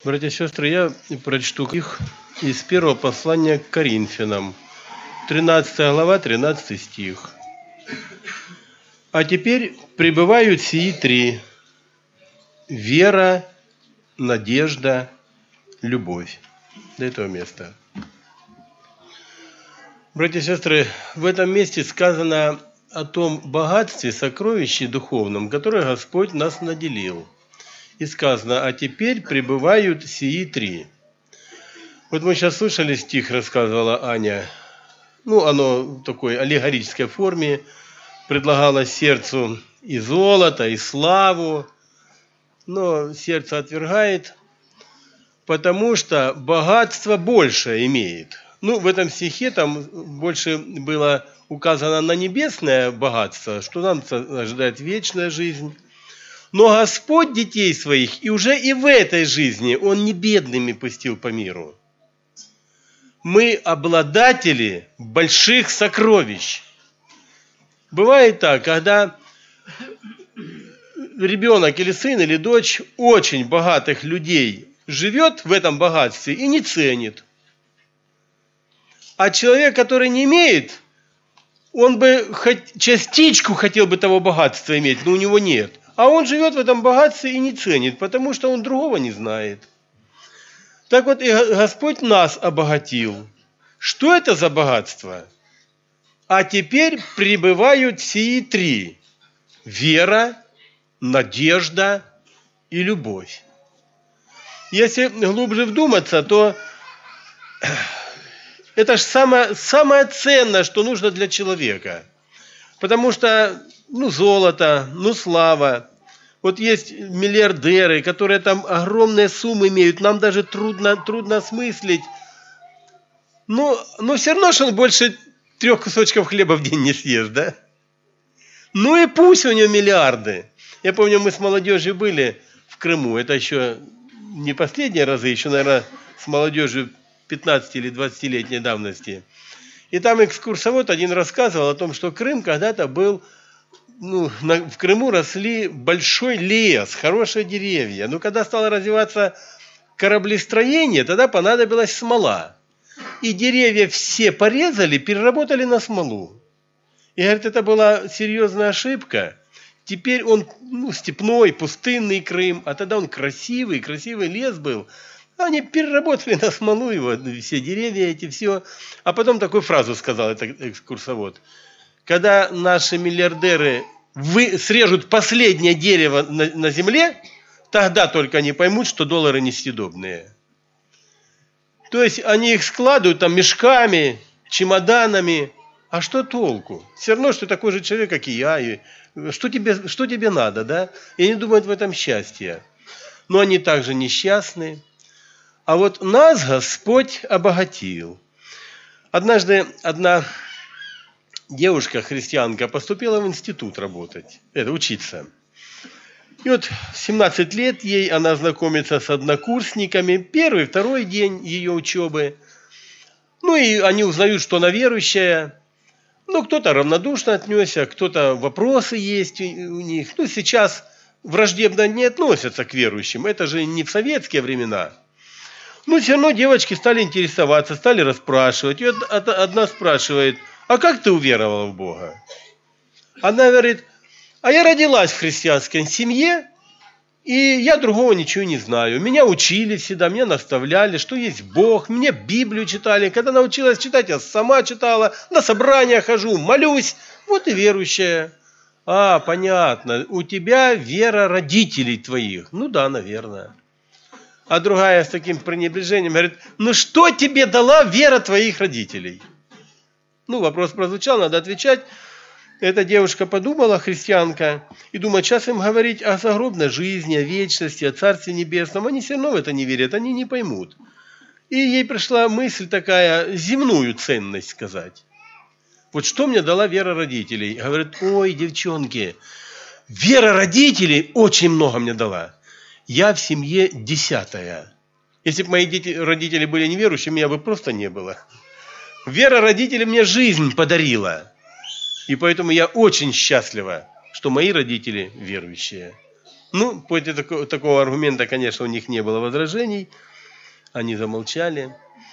Братья и сестры, я прочту их из первого послания к Коринфянам, 13 глава, 13 стих. «А теперь пребывают сии три: вера, надежда, любовь». До этого места. Братья и сестры, в этом месте сказано о том богатстве, сокровище духовном, которое Господь нас наделил. И сказано: «А теперь пребывают сии три». Вот мы сейчас слышали стих, рассказывала Аня. Оно в такой аллегорической форме. Предлагалось сердцу и золото, и славу. Но сердце отвергает, потому что богатство больше имеет. В этом стихе там больше было указано на небесное богатство, что нам ожидает вечная жизнь. Но Господь детей своих и уже и в этой жизни Он не бедными пустил по миру. Мы обладатели больших сокровищ. Бывает так, когда ребенок или сын, или дочь очень богатых людей живет в этом богатстве и не ценит. А человек, который не имеет, он бы хоть частичку хотел бы того богатства иметь, но у него нет. А он живет в этом богатстве и не ценит, потому что он другого не знает. Так вот и Господь нас обогатил. Что это за богатство? А теперь пребывают сии три: вера, надежда и любовь. Если глубже вдуматься, то это же самое ценное, что нужно для человека. Потому что, золото, слава. Вот есть миллиардеры, которые там огромные суммы имеют. Нам даже трудно осмыслить. Но все равно, что он больше 3 кусочков хлеба в день не съест, да? И пусть у него миллиарды. Я помню, мы с молодежью были в Крыму. Это еще не последние разы, еще, наверное, с молодежью 15 или 20-летней давности. И там экскурсовод один рассказывал о том, что Крым когда-то был, в Крыму росли большой лес, хорошие деревья. Но когда стало развиваться кораблестроение, тогда понадобилась смола. И деревья все порезали, переработали на смолу. И говорит, это была серьезная ошибка. Теперь он степной, пустынный Крым, а тогда он красивый лес был. Они переработали на смолу его, все деревья эти, все. А потом такую фразу сказал этот экскурсовод. Когда наши миллиардеры срежут последнее дерево на земле, тогда только они поймут, что доллары несъедобные. То есть они их складывают там мешками, чемоданами. А что толку? Все равно, что такой же человек, как и я. И что тебе надо, да? И они думают в этом счастье. Но они также несчастны. А вот нас Господь обогатил. Однажды одна девушка, христианка, поступила в институт учиться. И вот в 17 лет ей она знакомится с однокурсниками. 1-й, 2-й день ее учебы. И они узнают, что она верующая. Кто-то равнодушно отнесся, кто-то вопросы есть у них. Сейчас враждебно не относятся к верующим. Это же не в советские времена. Все равно девочки стали интересоваться, стали расспрашивать. И одна спрашивает: а как ты уверовала в Бога? Она говорит: а я родилась в христианской семье, и я другого ничего не знаю. Меня учили всегда, меня наставляли, что есть Бог, мне Библию читали. Когда научилась читать, я сама читала, на собрания хожу, молюсь. Вот и верующая. А, понятно, у тебя вера родителей твоих. Да, наверное. А другая с таким пренебрежением говорит: что тебе дала вера твоих родителей? Вопрос прозвучал, надо отвечать. Эта девушка подумала, христианка, и думает, сейчас им говорить о загробной жизни, о вечности, о Царстве Небесном. Они все равно в это не верят, они не поймут. И ей пришла мысль такая, земную ценность сказать. Вот что мне дала вера родителей? Говорит: ой, девчонки, вера родителей очень много мне дала. Я в семье 10-я. Если бы мои родители были неверующими, меня бы просто не было. Вера родителей мне жизнь подарила. И поэтому я очень счастлива, что мои родители верующие. Ну, после такого аргумента, конечно, у них не было возражений. Они замолчали.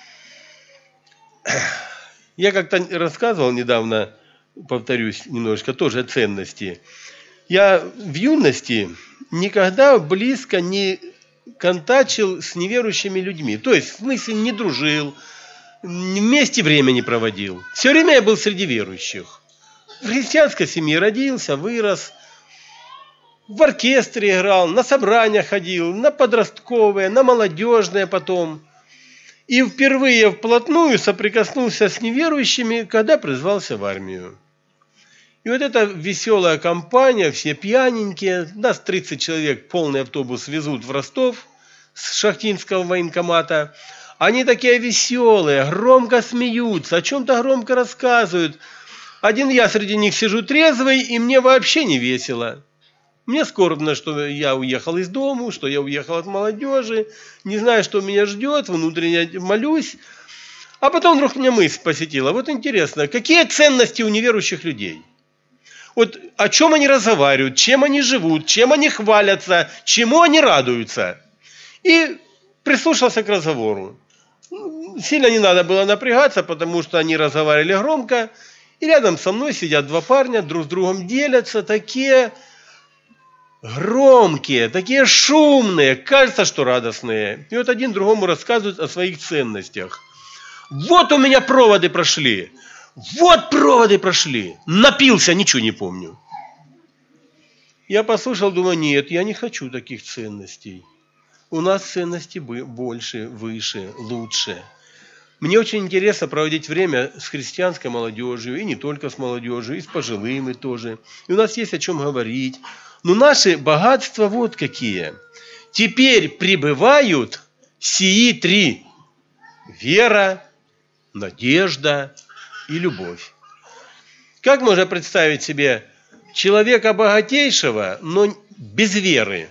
Я как-то рассказывал недавно, повторюсь немножечко, тоже о ценности. Я в юности никогда близко не контачил с неверующими людьми. То есть, в смысле, не дружил, вместе время не проводил. Все время я был среди верующих. В христианской семье родился, вырос, в оркестре играл, на собрания ходил, на подростковые, на молодежные потом. И впервые вплотную соприкоснулся с неверующими, когда призвался в армию. И вот эта веселая компания, все пьяненькие, нас 30 человек, полный автобус везут в Ростов с шахтинского военкомата. Они такие веселые, громко смеются, о чем-то громко рассказывают. Один я среди них сижу трезвый, и мне вообще не весело. Мне скорбно, что я уехал из дому, что я уехал от молодежи, не знаю, что меня ждет, внутренне молюсь. А потом вдруг меня мысль посетила. Вот интересно, какие ценности у неверующих людей? Вот о чем они разговаривают, чем они живут, чем они хвалятся, чему они радуются. И прислушался к разговору. Сильно не надо было напрягаться, потому что они разговаривали громко. И рядом со мной сидят два парня, друг с другом делятся, такие громкие, такие шумные, кажется, что радостные. И вот один другому рассказывает о своих ценностях. Вот у меня проводы прошли. Вот проводы прошли. Напился, ничего не помню. Я послушал, думаю, нет, я не хочу таких ценностей. У нас ценности больше, выше, лучше. Мне очень интересно проводить время с христианской молодежью, и не только с молодежью, и с пожилыми тоже. И у нас есть о чем говорить. Но наши богатства вот какие. Теперь пребывают сии три. Вера, надежда и любовь. Как можно представить себе человека богатейшего, но без веры?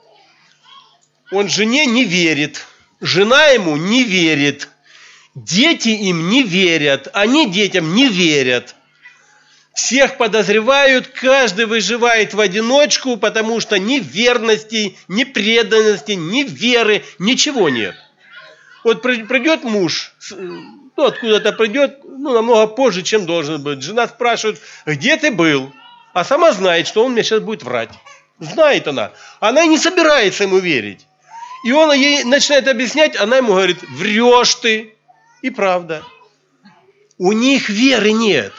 Он жене не верит, жена ему не верит, дети им не верят, они детям не верят. Всех подозревают, каждый выживает в одиночку, потому что ни верности, ни преданности, ни веры, ничего нет. Вот придет муж, ну, откуда-то придет, ну, намного позже, чем должен быть. Жена спрашивает, где ты был? А сама знает, что он мне сейчас будет врать. Знает она. Она и не собирается ему верить. И он ей начинает объяснять, она ему говорит, врешь ты. И правда. У них веры нет.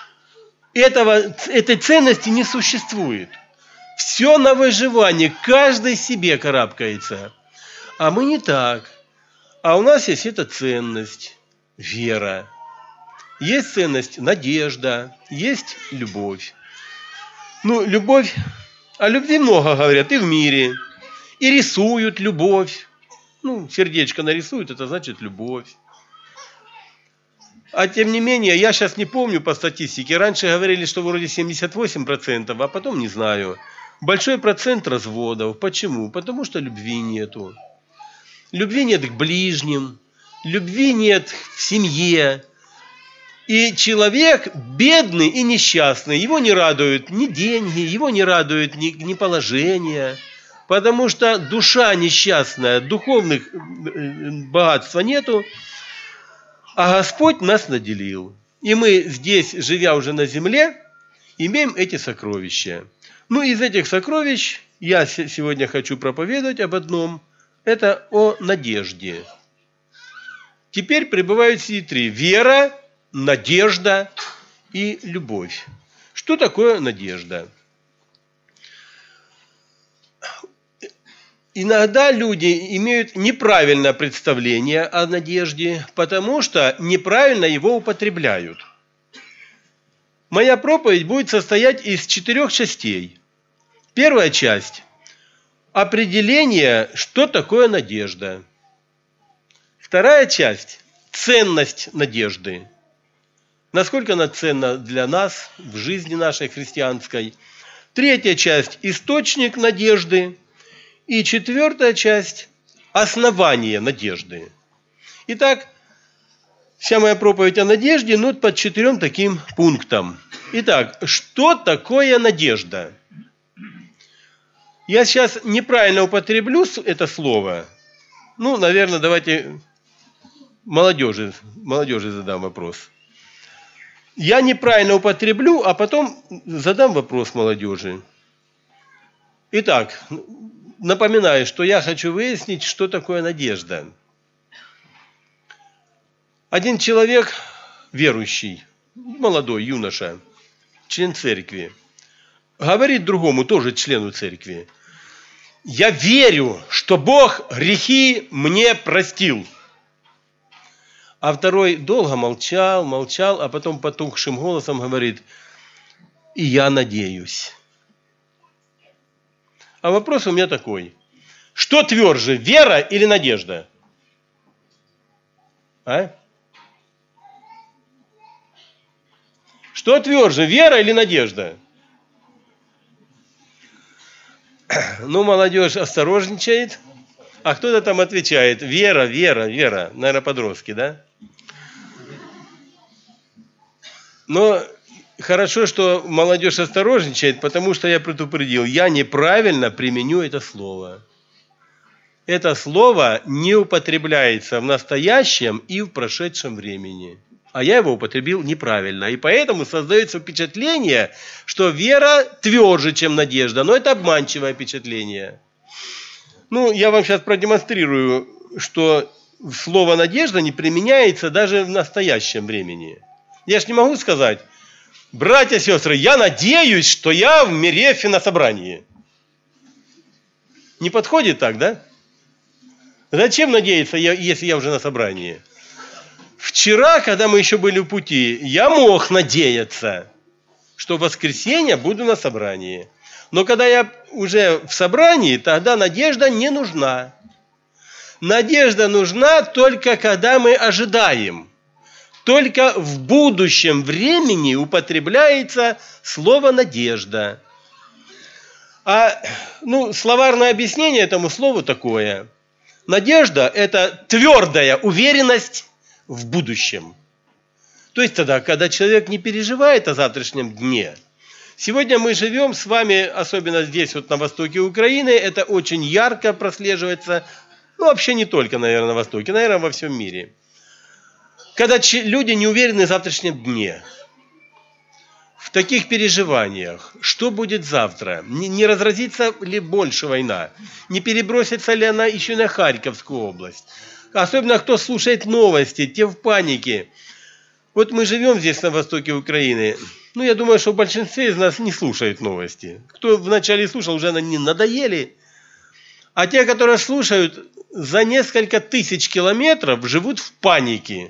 Этой ценности не существует. Все на выживание, каждый себе карабкается. А мы не так. А у нас есть эта ценность, вера. Есть ценность, надежда, есть любовь. Ну, любовь, о любви много говорят и в мире. И рисуют любовь. Ну, сердечко нарисуют, это значит любовь. А тем не менее, я сейчас не помню по статистике, раньше говорили, что вроде 78%, а потом не знаю. Большой процент разводов. Почему? Потому что любви нету. Любви нет к ближним, любви нет в семье. И человек бедный и несчастный, его не радуют ни деньги, его не радует ни положение. Потому что душа несчастная, духовных богатства нету. А Господь нас наделил. И мы здесь, живя уже на земле, имеем эти сокровища. Ну, из этих сокровищ я сегодня хочу проповедовать об одном. Это о надежде. Теперь пребывают все три. Вера, надежда и любовь. Что такое надежда? Иногда люди имеют неправильное представление о надежде, потому что неправильно его употребляют. Моя проповедь будет состоять из 4 частей. Первая часть – определение, что такое надежда. Вторая часть – ценность надежды. Насколько она ценна для нас в жизни нашей христианской. Третья часть – источник надежды. И 4 часть – основание надежды. Итак, вся моя проповедь о надежде, ну, под 4 таким пунктам. Итак, что такое надежда? Я сейчас неправильно употреблю это слово. Ну, наверное, давайте молодежи задам вопрос. Я неправильно употреблю, а потом задам вопрос молодежи. Итак, напоминаю, что я хочу выяснить, что такое надежда. Один человек, верующий, молодой юноша, член церкви, говорит другому, тоже члену церкви: я верю, что Бог грехи мне простил. А второй долго молчал, а потом потухшим голосом говорит: и я надеюсь. А вопрос у меня такой: что тверже, вера или надежда? А? Что тверже, вера или надежда? Ну, молодежь осторожничает, а кто-то там отвечает: вера. Наверное, подростки, да? Но хорошо, что молодежь осторожничает, потому что я предупредил, я неправильно применю это слово. Это слово не употребляется в настоящем и в прошедшем времени. А я его употребил неправильно. И поэтому создается впечатление, что вера тверже, чем надежда. Но это обманчивое впечатление. Ну, я вам сейчас продемонстрирую, что слово «надежда» не применяется даже в настоящем времени. Я ж не могу сказать: братья, сестры, я надеюсь, что я в Мерефе на собрании. Не подходит так, да? Зачем надеяться, если я уже на собрании? Вчера, когда мы еще были в пути, я мог надеяться, что в воскресенье буду на собрании. Но когда я уже в собрании, тогда надежда не нужна. Надежда нужна только когда мы ожидаем. Только в будущем времени употребляется слово «надежда». Словарное объяснение этому слову такое: надежда – это твердая уверенность в будущем. То есть тогда, когда человек не переживает о завтрашнем дне. Сегодня мы живем с вами, особенно здесь, вот на востоке Украины, это очень ярко прослеживается, вообще не только, наверное, на востоке, наверное, во всем мире. Когда люди не уверены в завтрашнем дне. В таких переживаниях, что будет завтра? Не разразится ли больше война? Не перебросится ли она еще на Харьковскую область? Особенно, кто слушает новости, те в панике. Вот мы живем здесь, на востоке Украины. Я думаю, что в большинстве из нас не слушают новости. Кто вначале слушал, уже они надоели. А те, которые слушают, за несколько тысяч километров живут в панике.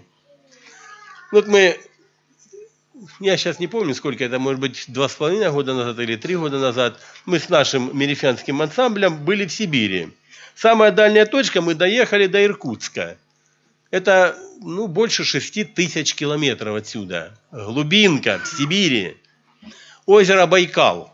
Я сейчас не помню, сколько это, может быть, 2,5 года назад или 3 года назад, мы с нашим мерефянским ансамблем были в Сибири. Самая дальняя точка, мы доехали до Иркутска. Это, больше 6 тысяч километров отсюда. Глубинка в Сибири. Озеро Байкал.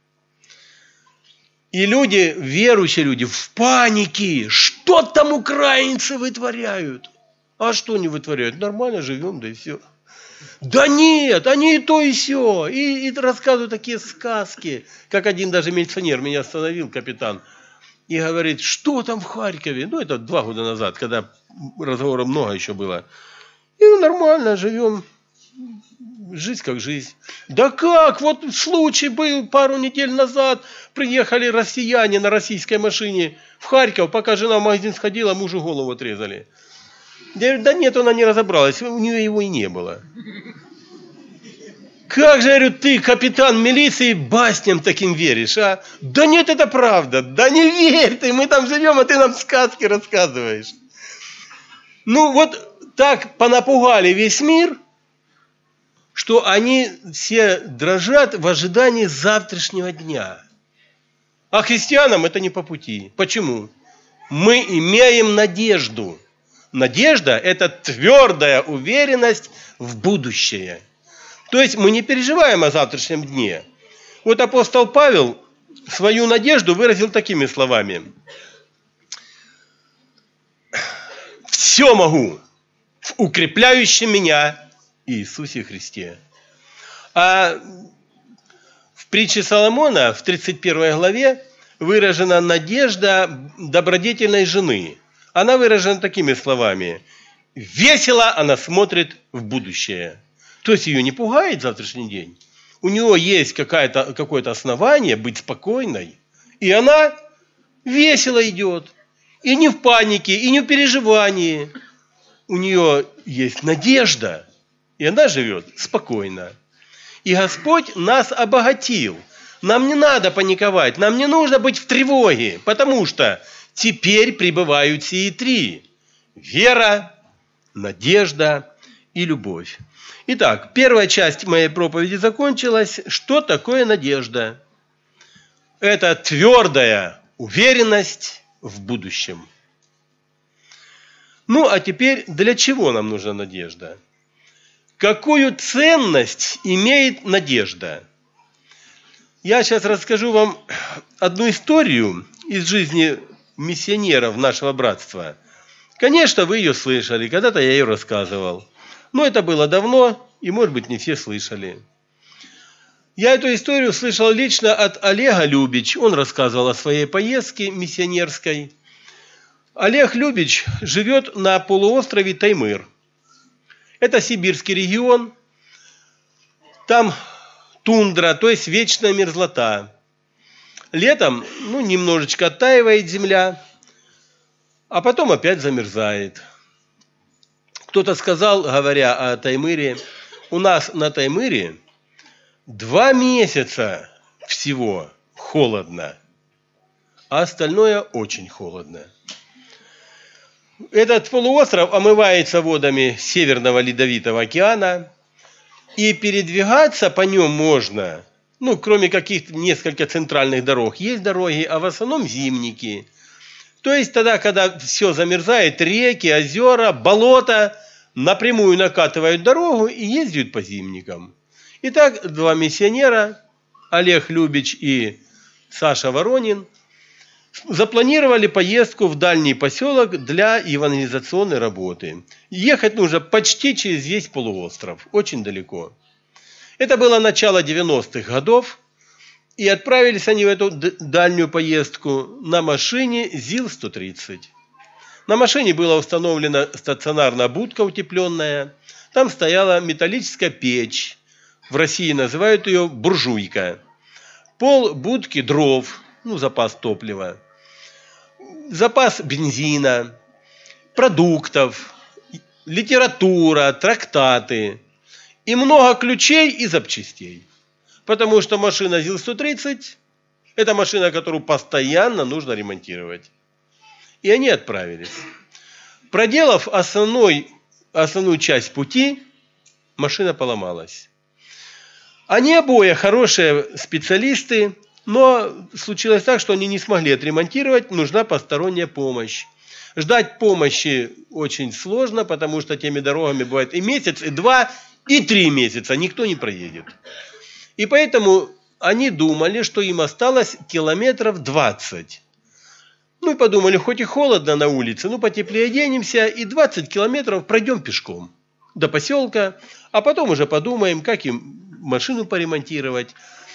И люди, верующие люди, в панике. Что там украинцы вытворяют? А что не вытворяют? Нормально живем, да и все. Да нет, они и то, и сё. И рассказывают такие сказки. Как один даже милиционер меня остановил, капитан. И говорит: что там в Харькове? Это 2 года назад, когда разговоров много еще было. И нормально живем. Жизнь как жизнь. Да как? Вот случай был пару недель назад. Приехали россияне на российской машине в Харьков. Пока жена в магазин сходила, мужу голову отрезали. Я говорю: да нет, она не разобралась. У нее его и не было. Как же, говорю, ты, капитан милиции, басням таким веришь, а? Да нет, это правда. Да не верь ты, мы там живем, а ты нам сказки рассказываешь. Так понапугали весь мир, что они все дрожат в ожидании завтрашнего дня. А христианам это не по пути. Почему? Мы имеем надежду. Надежда – это твердая уверенность в будущее. То есть мы не переживаем о завтрашнем дне. Вот апостол Павел свою надежду выразил такими словами: «Все могу в укрепляющем меня Иисусе Христе». А в притче Соломона, в 31 главе, выражена надежда добродетельной жены. Она выражена такими словами. Весело она смотрит в будущее. То есть ее не пугает завтрашний день. У нее есть какое-то основание быть спокойной. И она весело идет. И не в панике, и не в переживании. У нее есть надежда. И она живет спокойно. И Господь нас обогатил. Нам не надо паниковать, нам не нужно быть в тревоге, потому что теперь пребывают сии три. Вера, надежда и любовь. Итак, первая часть моей проповеди закончилась. Что такое надежда? Это твердая уверенность в будущем. Ну, а теперь для чего нам нужна надежда? Какую ценность имеет надежда? Я сейчас расскажу вам одну историю из жизни миссионеров нашего братства. Конечно, вы ее слышали, когда-то я ее рассказывал. Но это было давно, и, может быть, не все слышали. Я эту историю слышал лично от Олега Любич. Он рассказывал о своей поездке миссионерской. Олег Любич живет на полуострове Таймыр. Это сибирский регион. Там тундра, то есть вечная мерзлота. Летом, немножечко оттаивает земля, а потом опять замерзает. Кто-то сказал, говоря о Таймыре, у нас на Таймыре 2 месяца всего холодно, а остальное очень холодно. Этот полуостров омывается водами Северного Ледовитого океана, и передвигаться по нем можно, кроме каких-то несколько центральных дорог. Есть дороги, а в основном зимники. То есть тогда, когда все замерзает, реки, озера, болота напрямую накатывают дорогу и ездят по зимникам. Итак, 2 миссионера, Олег Любич и Саша Воронин, запланировали поездку в дальний поселок для евангелизационной работы. Ехать нужно почти через весь полуостров, очень далеко. Это было начало 90-х годов, и отправились они в эту дальнюю поездку на машине ЗИЛ-130. На машине была установлена стационарная будка утепленная, там стояла металлическая печь, в России называют ее буржуйка. Пол будки дров, запас топлива, запас бензина, продуктов, литература, трактаты и много ключей и запчастей. Потому что машина ЗИЛ-130 – это машина, которую постоянно нужно ремонтировать. И они отправились. Проделав основную часть пути, машина поломалась. Они обои хорошие специалисты, но случилось так, что они не смогли отремонтировать, нужна посторонняя помощь. Ждать помощи очень сложно, потому что теми дорогами бывает и месяц, и 2, и 3 месяца никто не проедет. И поэтому они думали, что им осталось километров 20. И подумали, хоть и холодно на улице, потеплее оденемся и 20 километров пройдем пешком до поселка, а потом уже подумаем, как им машину поремонтировать.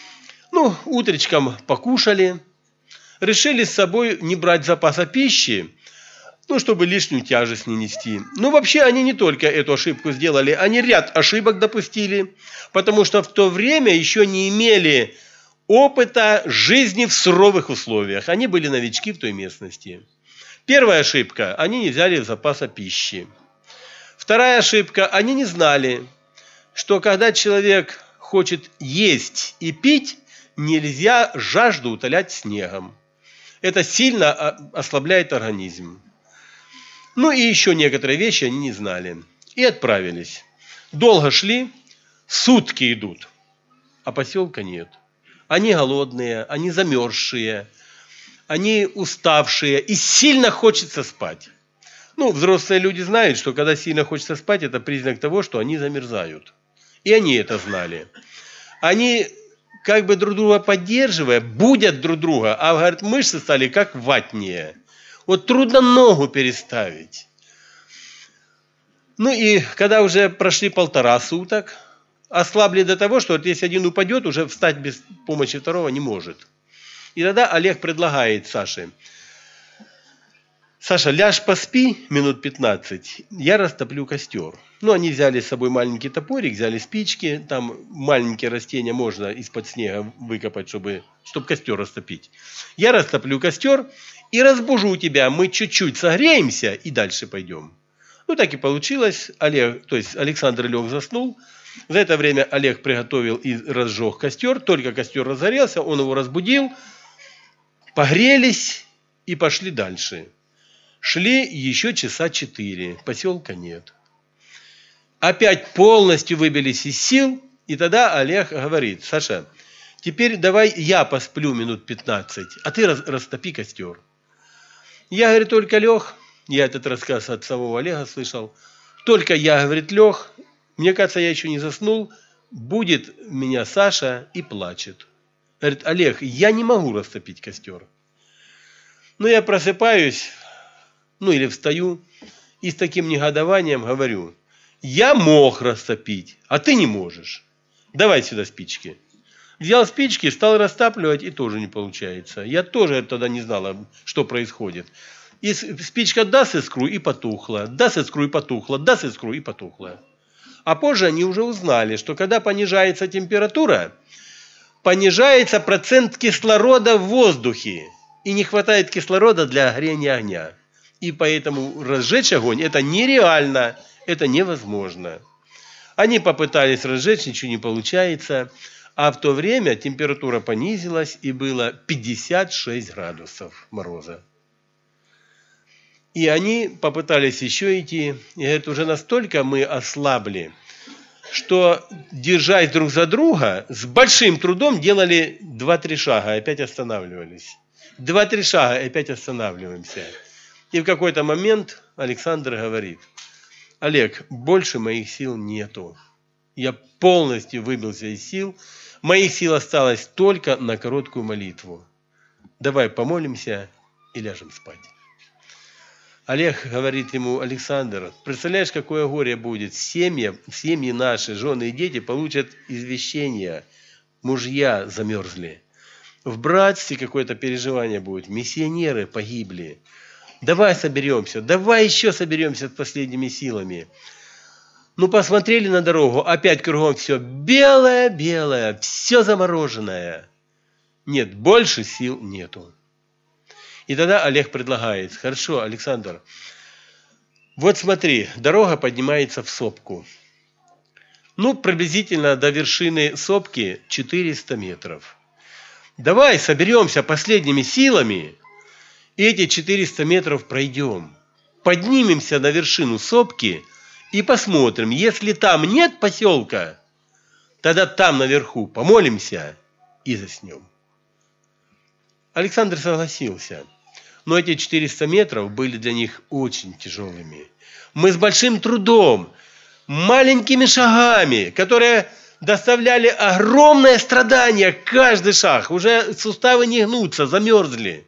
Утречком покушали, решили с собой не брать запаса пищи, чтобы лишнюю тяжесть не нести. Вообще они не только эту ошибку сделали, они ряд ошибок допустили, потому что в то время еще не имели опыта жизни в суровых условиях. Они были новички в той местности. Первая ошибка – они не взяли запаса пищи. Вторая ошибка – они не знали, что когда человек хочет есть и пить, нельзя жажду утолять снегом. Это сильно ослабляет организм. И еще некоторые вещи они не знали. И отправились. Долго шли, сутки идут, а поселка нет. Они голодные, они замерзшие, они уставшие, и сильно хочется спать. Взрослые люди знают, что когда сильно хочется спать, это признак того, что они замерзают. И они это знали. Они друг друга поддерживая, будят друг друга, а, говорят, мышцы стали как ватные. Трудно ногу переставить. И когда уже прошли 1,5 суток, ослабли до того, что если один упадет, уже встать без помощи второго не может. И тогда Олег предлагает Саше: Саша, ляжь поспи минут 15, я растоплю костер. Ну, они взяли с собой маленький топорик, взяли спички, там маленькие растения можно из-под снега выкопать, чтобы костер растопить. Я растоплю костер и разбужу тебя, мы чуть-чуть согреемся и дальше пойдем. Ну, так и получилось. Александр лег, заснул. За это время Олег приготовил и разжег костер. Только костер разгорелся, он его разбудил, погрелись и пошли дальше. Шли еще часа 4, поселка нет. Опять полностью выбились из сил, и тогда Олег говорит: Саша, теперь давай я посплю минут 15, а ты растопи костер. Я, говорит, только лег, я этот рассказ от самого Олега слышал, только я, говорит, лег, мне кажется, я еще не заснул, будет меня Саша и плачет. Говорит: Олег, я не могу растопить костер. Ну, я просыпаюсь, или встаю, и с таким негодованием говорю: я мог растопить, а ты не можешь. Давай сюда спички. Взял спички, стал растапливать, и тоже не получается. Я тоже тогда не знала, что происходит. И спичка даст искру и потухла, даст искру и потухла, даст искру и потухла. А позже они уже узнали, что когда понижается температура, понижается процент кислорода в воздухе, и не хватает кислорода для горения огня. И поэтому разжечь огонь – это нереально, это невозможно. Они попытались разжечь, ничего не получается. А в то время температура понизилась, и было 56 градусов мороза. И они попытались еще идти. И говорят, уже настолько мы ослабли, что, держась друг за друга, с большим трудом делали 2-3 шага, и опять останавливались. 2-3 шага, и опять останавливаемся. И в какой-то момент Александр говорит: Олег, больше моих сил нету. Я полностью выбился из сил. Моих сил осталось только на короткую молитву. Давай помолимся и ляжем спать. Олег говорит ему: Александр, представляешь, какое горе будет? Семьи наши, жены и дети получат извещение. Мужья замерзли. В братстве какое-то переживание будет. Миссионеры погибли. Давай соберемся, давай еще соберемся с последними силами. Ну, посмотрели на дорогу, опять кругом все белое-белое, все замороженное. Нет, больше сил нету. И тогда Олег предлагает: хорошо, Александр, вот смотри, дорога поднимается в сопку. Ну, приблизительно до вершины сопки 400 метров. Давай соберемся последними силами, и эти 400 метров пройдем. Поднимемся на вершину сопки и посмотрим. Если там нет поселка, тогда там наверху помолимся и заснем. Александр согласился. Но эти 400 метров были для них очень тяжелыми. Мы с большим трудом, маленькими шагами, которые доставляли огромное страдание, каждый шаг. Уже суставы не гнутся, замерзли.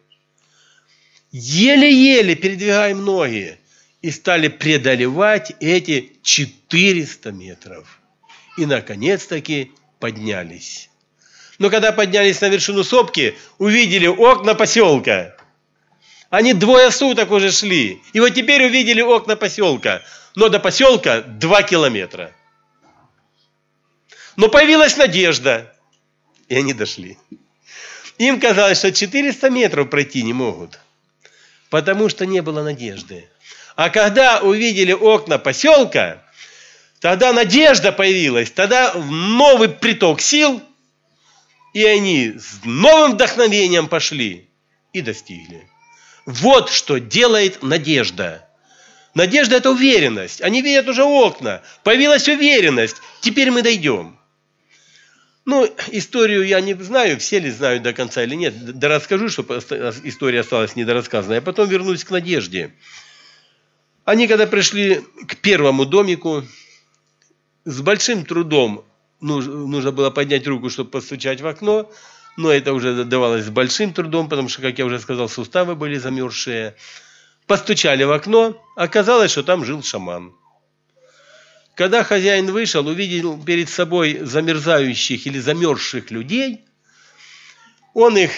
Еле-еле передвигаем ноги и стали преодолевать эти 400 метров. И, наконец-таки, поднялись. Но когда поднялись на вершину сопки, увидели окна поселка. Они 2 суток уже шли. И вот теперь увидели окна поселка. Но до поселка 2 километра. Но появилась надежда. И они дошли. Им казалось, что 400 метров пройти не могут. Потому что не было надежды. А когда увидели окна поселка, тогда надежда появилась, тогда новый приток сил, и они с новым вдохновением пошли и достигли. Вот что делает надежда. Надежда – это уверенность. Они видят уже окна, появилась уверенность, теперь мы дойдем. Ну, историю я не знаю, все ли знают до конца или нет. Да расскажу, чтобы история осталась недорассказанной, а потом вернусь к надежде. Они, когда пришли к первому домику, с большим трудом нужно было поднять руку, чтобы постучать в окно, но это уже давалось с большим трудом, потому что, как я уже сказал, суставы были замерзшие. Постучали в окно, оказалось, что там жил шаман. Когда хозяин вышел, увидел перед собой замерзающих или замерзших людей, он их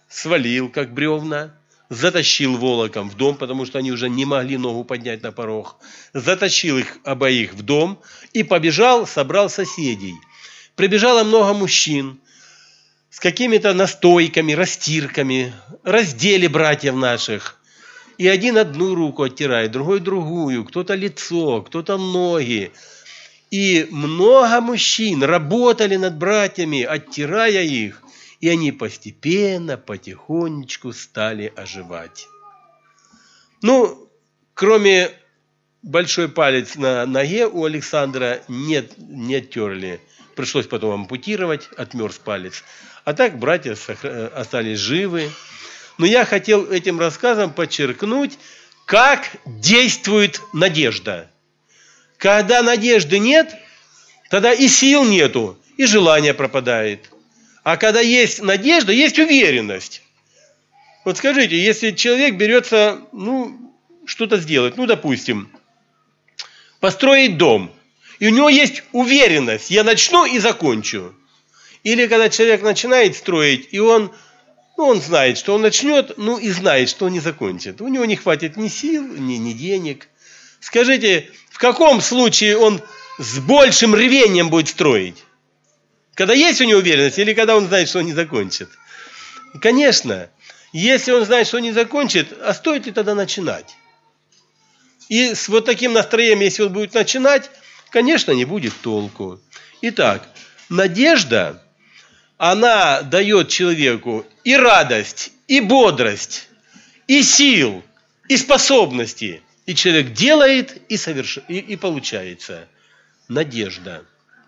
свалил, как бревна, затащил волоком в дом, потому что они уже не могли ногу поднять на порог, затащил их обоих в дом и побежал, собрал соседей. Прибежало много мужчин с какими-то настойками, растирками, раздели братьев наших. И один одну руку оттирает, другой другую, кто-то лицо, кто-то ноги. И много мужчин работали над братьями, оттирая их, и они постепенно, потихонечку стали оживать. Ну, кроме большой палец на ноге у Александра не оттерли. Пришлось потом ампутировать, отмерз палец. А так братья остались живы. Но я хотел этим рассказом подчеркнуть, как действует надежда. Когда надежды нет, тогда и сил нету, и желание пропадает. А когда есть надежда, есть уверенность. Вот скажите, если человек берется, что-то сделать, допустим, построить дом, и у него есть уверенность, я начну и закончу. Или когда человек начинает строить, и он знает, что он начнет, и знает, что он не закончит. У него не хватит ни сил, ни денег. Скажите, в каком случае он с большим рвением будет строить? Когда есть у него уверенность или когда он знает, что он не закончит? И, конечно, если он знает, что он не закончит, а стоит ли тогда начинать? И с вот таким настроением, если он будет начинать, конечно, не будет толку. Итак, надежда, она дает человеку и радость, и бодрость, и сил, и способности. И человек делает, и получается. Надежда.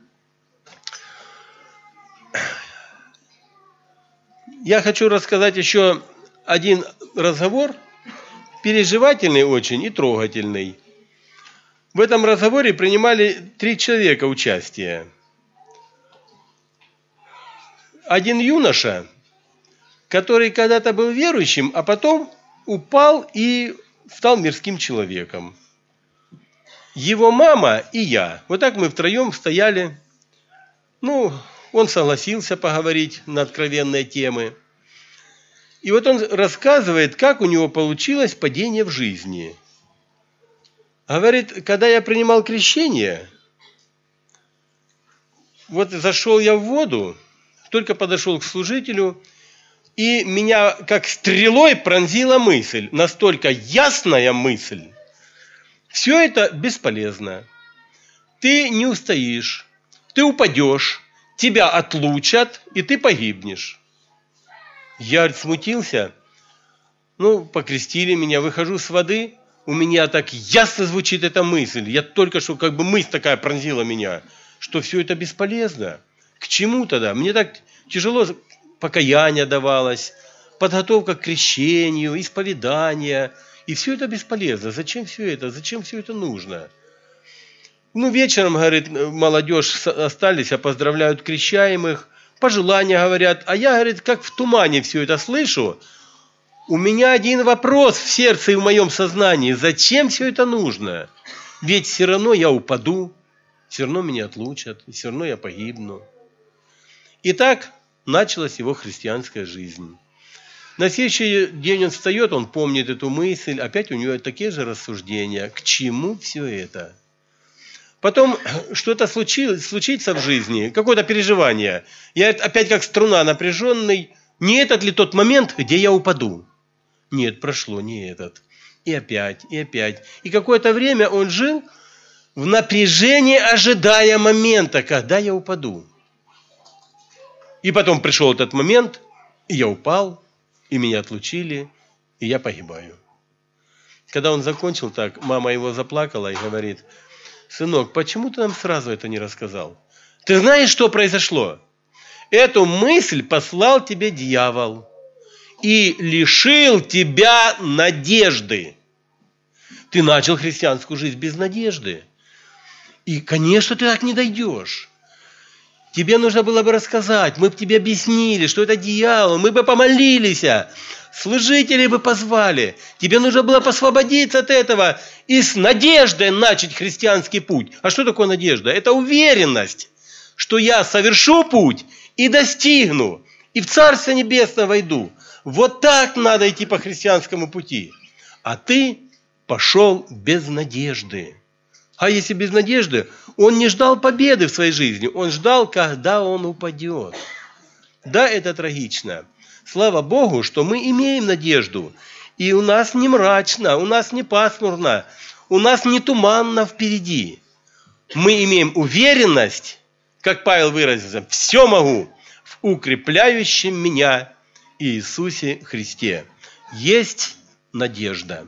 Я хочу рассказать еще один разговор, переживательный очень и трогательный. В этом разговоре принимали 3 человека участие. Один юноша, который когда-то был верующим, а потом упал и стал мирским человеком. Его мама и я. Вот так мы втроем стояли. Он согласился поговорить на откровенные темы. И вот он рассказывает, как у него получилось падение в жизни. Говорит, когда я принимал крещение, вот зашел я в воду, только подошел к служителю, и меня как стрелой пронзила мысль, настолько ясная мысль. Все это бесполезно. Ты не устоишь, ты упадешь, тебя отлучат, и ты погибнешь. Я смутился. Покрестили меня, выхожу с воды, у меня так ясно звучит эта мысль. Я только что, мысль такая пронзила меня, что все это бесполезно. К чему тогда? Мне так тяжело покаяние давалось, подготовка к крещению, исповедание. И все это бесполезно. Зачем все это? Зачем все это нужно? Вечером, говорит, молодежь остались, поздравляют крещаемых, пожелания говорят. А я, говорит, как в тумане все это слышу. У меня один вопрос в сердце и в моем сознании. Зачем все это нужно? Ведь все равно я упаду, все равно меня отлучат, все равно я погибну. И так началась его христианская жизнь. На следующий день он встает, он помнит эту мысль, опять у него такие же рассуждения. К чему все это? Потом что-то случится в жизни, какое-то переживание. Я опять как струна напряженный. Не этот ли тот момент, где я упаду? Нет, прошло не этот. И опять, и опять. И какое-то время он жил в напряжении, ожидая момента, когда я упаду. И потом пришел этот момент, и я упал, и меня отлучили, и я погибаю. Когда он закончил так, мама его заплакала и говорит: сынок, почему ты нам сразу это не рассказал? Ты знаешь, что произошло? Эту мысль послал тебе дьявол и лишил тебя надежды. Ты начал христианскую жизнь без надежды. И, конечно, ты так не дойдешь. Тебе нужно было бы рассказать, мы бы тебе объяснили, что это дьявол, мы бы помолились, служителей бы позвали. Тебе нужно было освободиться от этого и с надеждой начать христианский путь. А что такое надежда? Это уверенность, что я совершу путь и достигну, и в Царствие Небесное войду. Вот так надо идти по христианскому пути. А ты пошел без надежды. А если без надежды, он не ждал победы в своей жизни, он ждал, когда он упадет. Да, это трагично. Слава Богу, что мы имеем надежду. И у нас не мрачно, у нас не пасмурно, у нас не туманно впереди. Мы имеем уверенность, как Павел выразился, «все могу в укрепляющем меня Иисусе Христе». Есть надежда.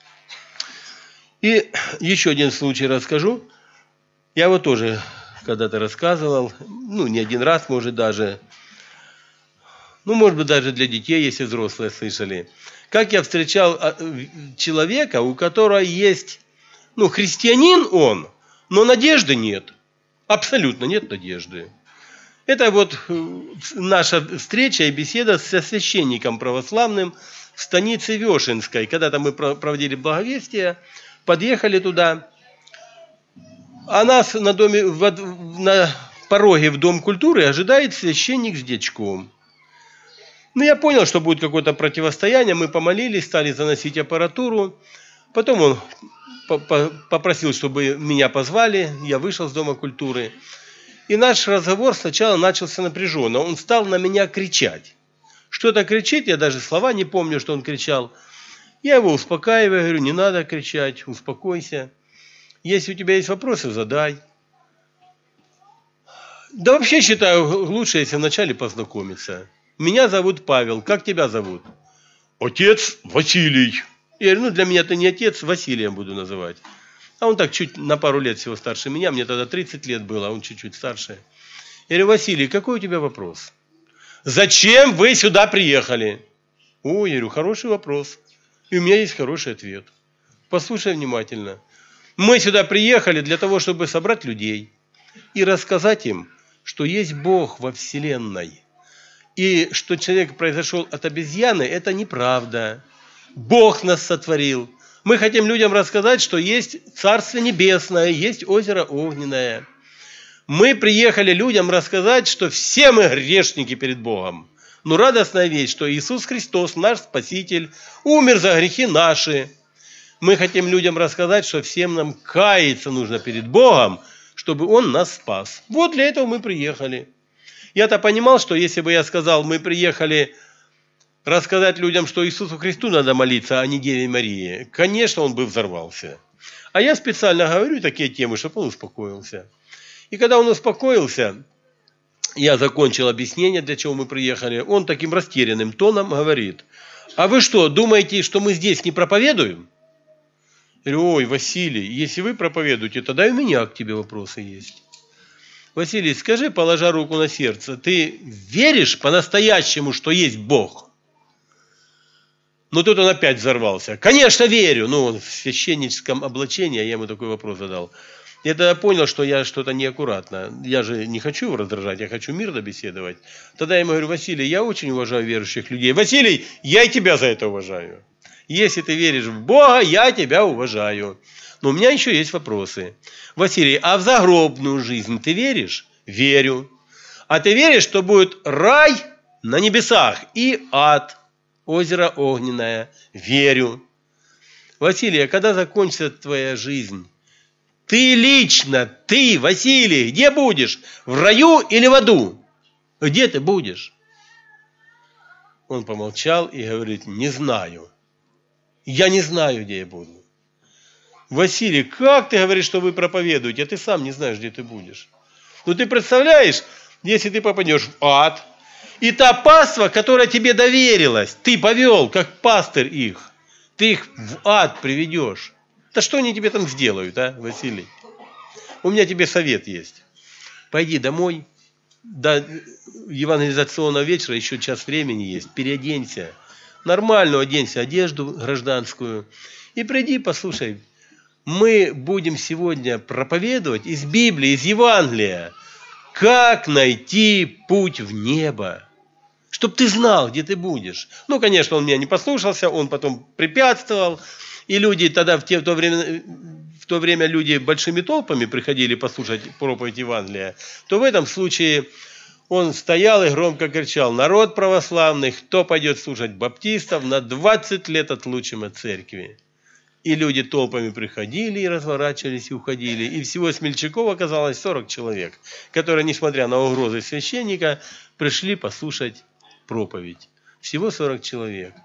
И еще один случай расскажу. Я вот тоже когда-то рассказывал, не один раз, может даже, может быть даже для детей, если взрослые слышали. Как я встречал человека, у которого есть, христианин он, но надежды нет. Абсолютно нет надежды. Это вот наша встреча и беседа со священником православным в станице Вешенской. Когда-то мы проводили благовестие, подъехали туда, а нас на пороге в Дом культуры ожидает священник с дьячком. Я понял, что будет какое-то противостояние, мы помолились, стали заносить аппаратуру. Потом он попросил, чтобы меня позвали, я вышел с Дома культуры. И наш разговор сначала начался напряженно. Он стал на меня кричать. Что-то кричит, я даже слова не помню, что он кричал. Я его успокаиваю, говорю, не надо кричать, успокойся. Если у тебя есть вопросы, задай. Да вообще считаю лучше, если вначале познакомиться. Меня зовут Павел, как тебя зовут? Отец Василий. Я говорю, для меня ты не отец, Василием буду называть. А он так чуть на пару лет всего старше меня, мне тогда 30 лет было, а он чуть-чуть старше. Я говорю, Василий, какой у тебя вопрос? Зачем вы сюда приехали? О, я говорю, хороший вопрос. И у меня есть хороший ответ. Послушай внимательно. Мы сюда приехали для того, чтобы собрать людей и рассказать им, что есть Бог во Вселенной. И что человек произошел от обезьяны, это неправда. Бог нас сотворил. Мы хотим людям рассказать, что есть Царство Небесное, есть озеро Огненное. Мы приехали людям рассказать, что все мы грешники перед Богом. Но радостная вещь, что Иисус Христос, наш Спаситель, умер за грехи наши. Мы хотим людям рассказать, что всем нам каяться нужно перед Богом, чтобы Он нас спас. Вот для этого мы приехали. Я-то понимал, что если бы я сказал, мы приехали рассказать людям, что Иисусу Христу надо молиться, а не Деве Марии, конечно, он бы взорвался. А я специально говорю такие темы, чтобы он успокоился. И когда он успокоился, я закончил объяснение, для чего мы приехали. Он таким растерянным тоном говорит, а вы что, думаете, что мы здесь не проповедуем? Я говорю, ой, Василий, если вы проповедуете, тогда и у меня к тебе вопросы есть. Василий, скажи, положа руку на сердце, ты веришь по-настоящему, что есть Бог? Тут он опять взорвался. Конечно, верю. Он в священническом облачении, я ему такой вопрос задал. Я тогда понял, что я что-то неаккуратно. Я же не хочу его раздражать, я хочу мирно беседовать. Тогда я ему говорю, Василий, я очень уважаю верующих людей. Василий, я и тебя за это уважаю. Если ты веришь в Бога, я тебя уважаю. Но у меня еще есть вопросы. Василий, а в загробную жизнь ты веришь? Верю. А ты веришь, что будет рай на небесах и ад, озеро Огненное? Верю. Василий, а когда закончится твоя жизнь? Ты лично, ты, Василий, где будешь? В раю или в аду? Где ты будешь? Он помолчал и говорит, не знаю. Я не знаю, где я буду. Василий, как ты говоришь, что вы проповедуете, а ты сам не знаешь, где ты будешь? Ты представляешь, если ты попадешь в ад, и та паства, которая тебе доверилась, ты повел, как пастырь их, ты их в ад приведешь. Да что они тебе там сделают, а, Василий? У меня тебе совет есть. Пойди домой, до евангелизационного вечера еще час времени есть, переоденься, нормально оденься, одежду гражданскую, и приди, послушай. Мы будем сегодня проповедовать из Библии, из Евангелия, как найти путь в небо, чтобы ты знал, где ты будешь. Конечно, он меня не послушался, он потом препятствовал, и люди тогда в то время люди большими толпами приходили послушать проповедь Евангелия, то в этом случае он стоял и громко кричал: народ православный, кто пойдет слушать баптистов, на 20 лет отлучим от церкви. И люди толпами приходили и разворачивались и уходили. И всего смельчаков оказалось 40 человек, которые, несмотря на угрозы священника, пришли послушать проповедь. Всего 40 человек.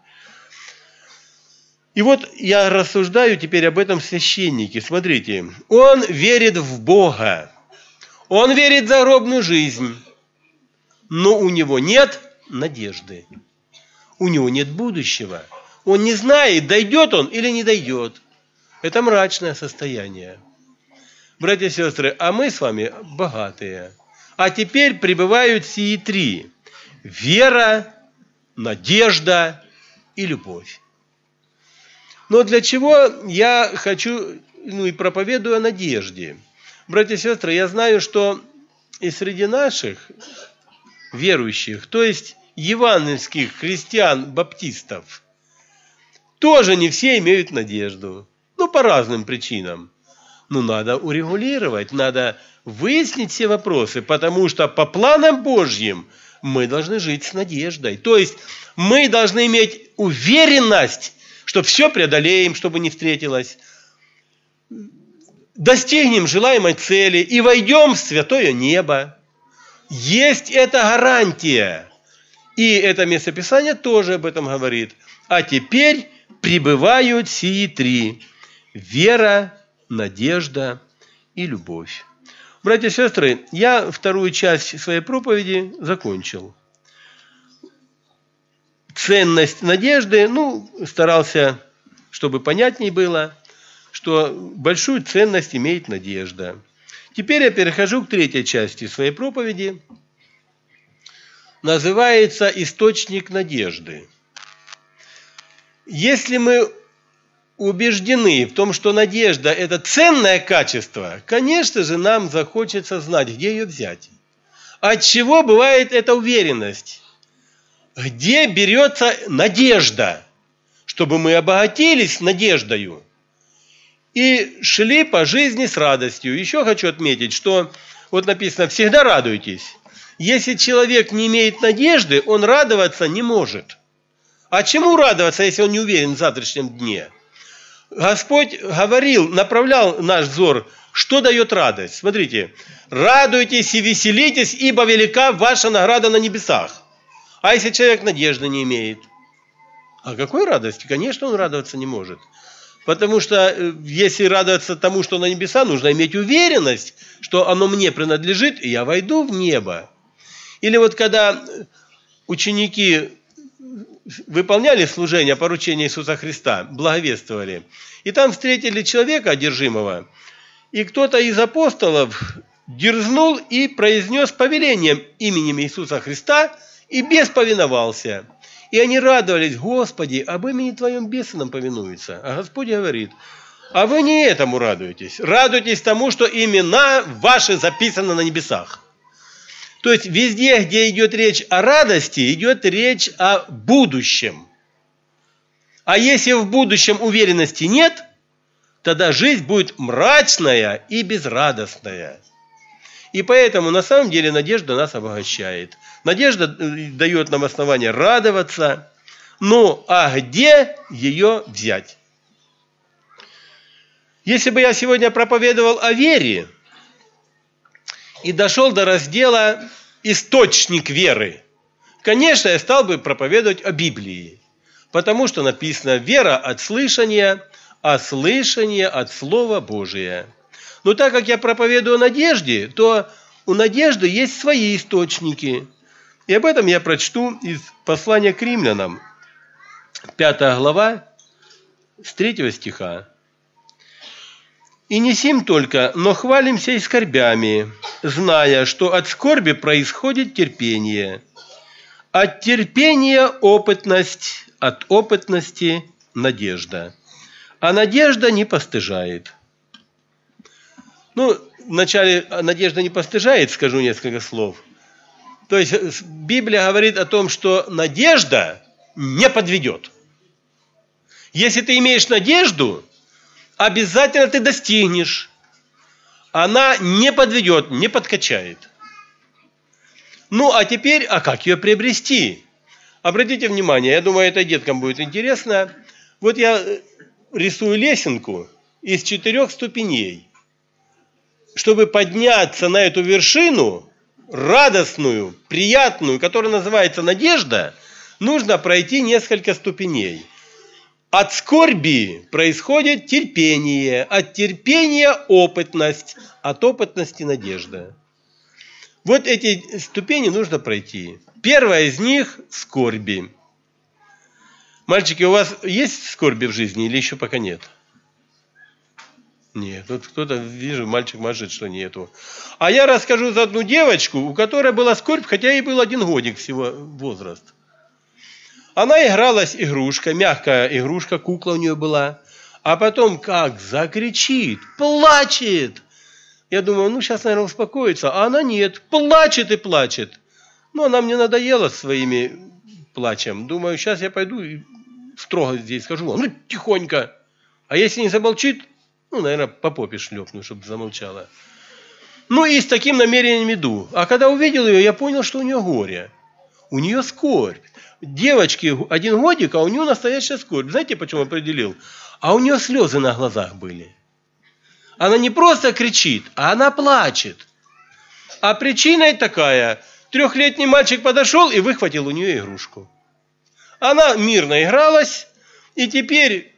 И вот я рассуждаю теперь об этом священнике. Смотрите, он верит в Бога. Он верит в загробную жизнь. Но у него нет надежды. У него нет будущего. Он не знает, дойдет он или не дойдет. Это мрачное состояние. Братья и сестры, а мы с вами богатые. А теперь пребывают сии три: вера, надежда и любовь. Но для чего я хочу, и проповедую о надежде? Братья и сестры, я знаю, что и среди наших верующих, то есть евангельских христиан-баптистов, тоже не все имеют надежду. По разным причинам. Но надо урегулировать, надо выяснить все вопросы, потому что по планам Божьим мы должны жить с надеждой. То есть мы должны иметь уверенность, что все преодолеем, чтобы не встретилось, достигнем желаемой цели и войдем в святое небо. Есть эта гарантия. И это местописание тоже об этом говорит. А теперь пребывают сии три: вера, надежда и любовь. Братья и сестры, я вторую часть своей проповеди закончил. Ценность надежды, старался, чтобы понятней было, что большую ценность имеет надежда. Теперь я перехожу к третьей части своей проповеди. Называется «Источник надежды». Если мы убеждены в том, что надежда – это ценное качество, конечно же, нам захочется знать, где ее взять. От чего бывает эта уверенность? Где берется надежда, чтобы мы обогатились надеждою и шли по жизни с радостью? Еще хочу отметить, что вот написано: всегда радуйтесь. Если человек не имеет надежды, он радоваться не может. А чему радоваться, если он не уверен в завтрашнем дне? Господь говорил, направлял наш взор, что дает радость. Смотрите: радуйтесь и веселитесь, ибо велика ваша награда на небесах. А если человек надежды не имеет? О какой радости? Конечно, он радоваться не может. Потому что если радоваться тому, что на небеса, нужно иметь уверенность, что оно мне принадлежит, и я войду в небо. Или вот когда ученики выполняли служение, поручение Иисуса Христа, благовествовали, и там встретили человека одержимого, и кто-то из апостолов дерзнул и произнес повелением именем Иисуса Христа, и бес повиновался. И они радовались: Господи, об имени Твоем бесы нам повинуются. А Господь говорит: а вы не этому радуетесь. Радуйтесь тому, что имена ваши записаны на небесах. То есть везде, где идет речь о радости, идет речь о будущем. А если в будущем уверенности нет, тогда жизнь будет мрачная и безрадостная. И поэтому на самом деле надежда нас обогащает. Надежда дает нам основание радоваться. Ну, а где ее взять? Если бы я сегодня проповедовал о вере и дошел до раздела «Источник веры», конечно, я стал бы проповедовать о Библии. Потому что написано: «Вера от слышания, а слышание от Слова Божия». Но так как я проповедую о надежде, то у надежды есть свои источники. И об этом я прочту из послания к римлянам, 5 глава, с 3 стиха. «И не сим только, но хвалимся и скорбями, зная, что от скорби происходит терпение, от терпения опытность, от опытности надежда. А надежда не постыжает». Вначале надежда не постыжает, скажу несколько слов. То есть Библия говорит о том, что надежда не подведет. Если ты имеешь надежду, обязательно ты достигнешь. Она не подведет, не подкачает. Ну, а теперь, а как ее приобрести? Обратите внимание, я думаю, это деткам будет интересно. Вот я рисую лесенку из 4 ступеней. Чтобы подняться на эту вершину, радостную, приятную, которая называется надежда, нужно пройти несколько ступеней. От скорби происходит терпение, от терпения опытность, от опытности надежда. Вот эти ступени нужно пройти. Первая из них – скорби. Мальчики, у вас есть скорби в жизни или еще пока нет? Нет, вот кто-то, вижу, мальчик машет, что нету. А я расскажу за одну девочку, у которой была скорбь, хотя ей был 1 годик всего возраст. Она игралась игрушкой, мягкая игрушка, кукла у нее была. А потом как закричит, плачет. Я думаю, ну сейчас, наверное, успокоится. А она нет, плачет и плачет. Ну, она мне надоела своими плачем. Думаю, сейчас я пойду и строго здесь скажу. Ну, тихонько. А если не замолчит, ну, наверное, по попе шлепну, чтобы замолчала. Ну, и с таким намерением иду. А когда увидел ее, я понял, что у нее горе. У нее скорбь. Девочке 1 годик, а у нее настоящая скорбь. Знаете, почему определил? А у нее слезы на глазах были. Она не просто кричит, а она плачет. А причина такая. 3-летний мальчик подошел и выхватил у нее игрушку. Она мирно игралась, и теперь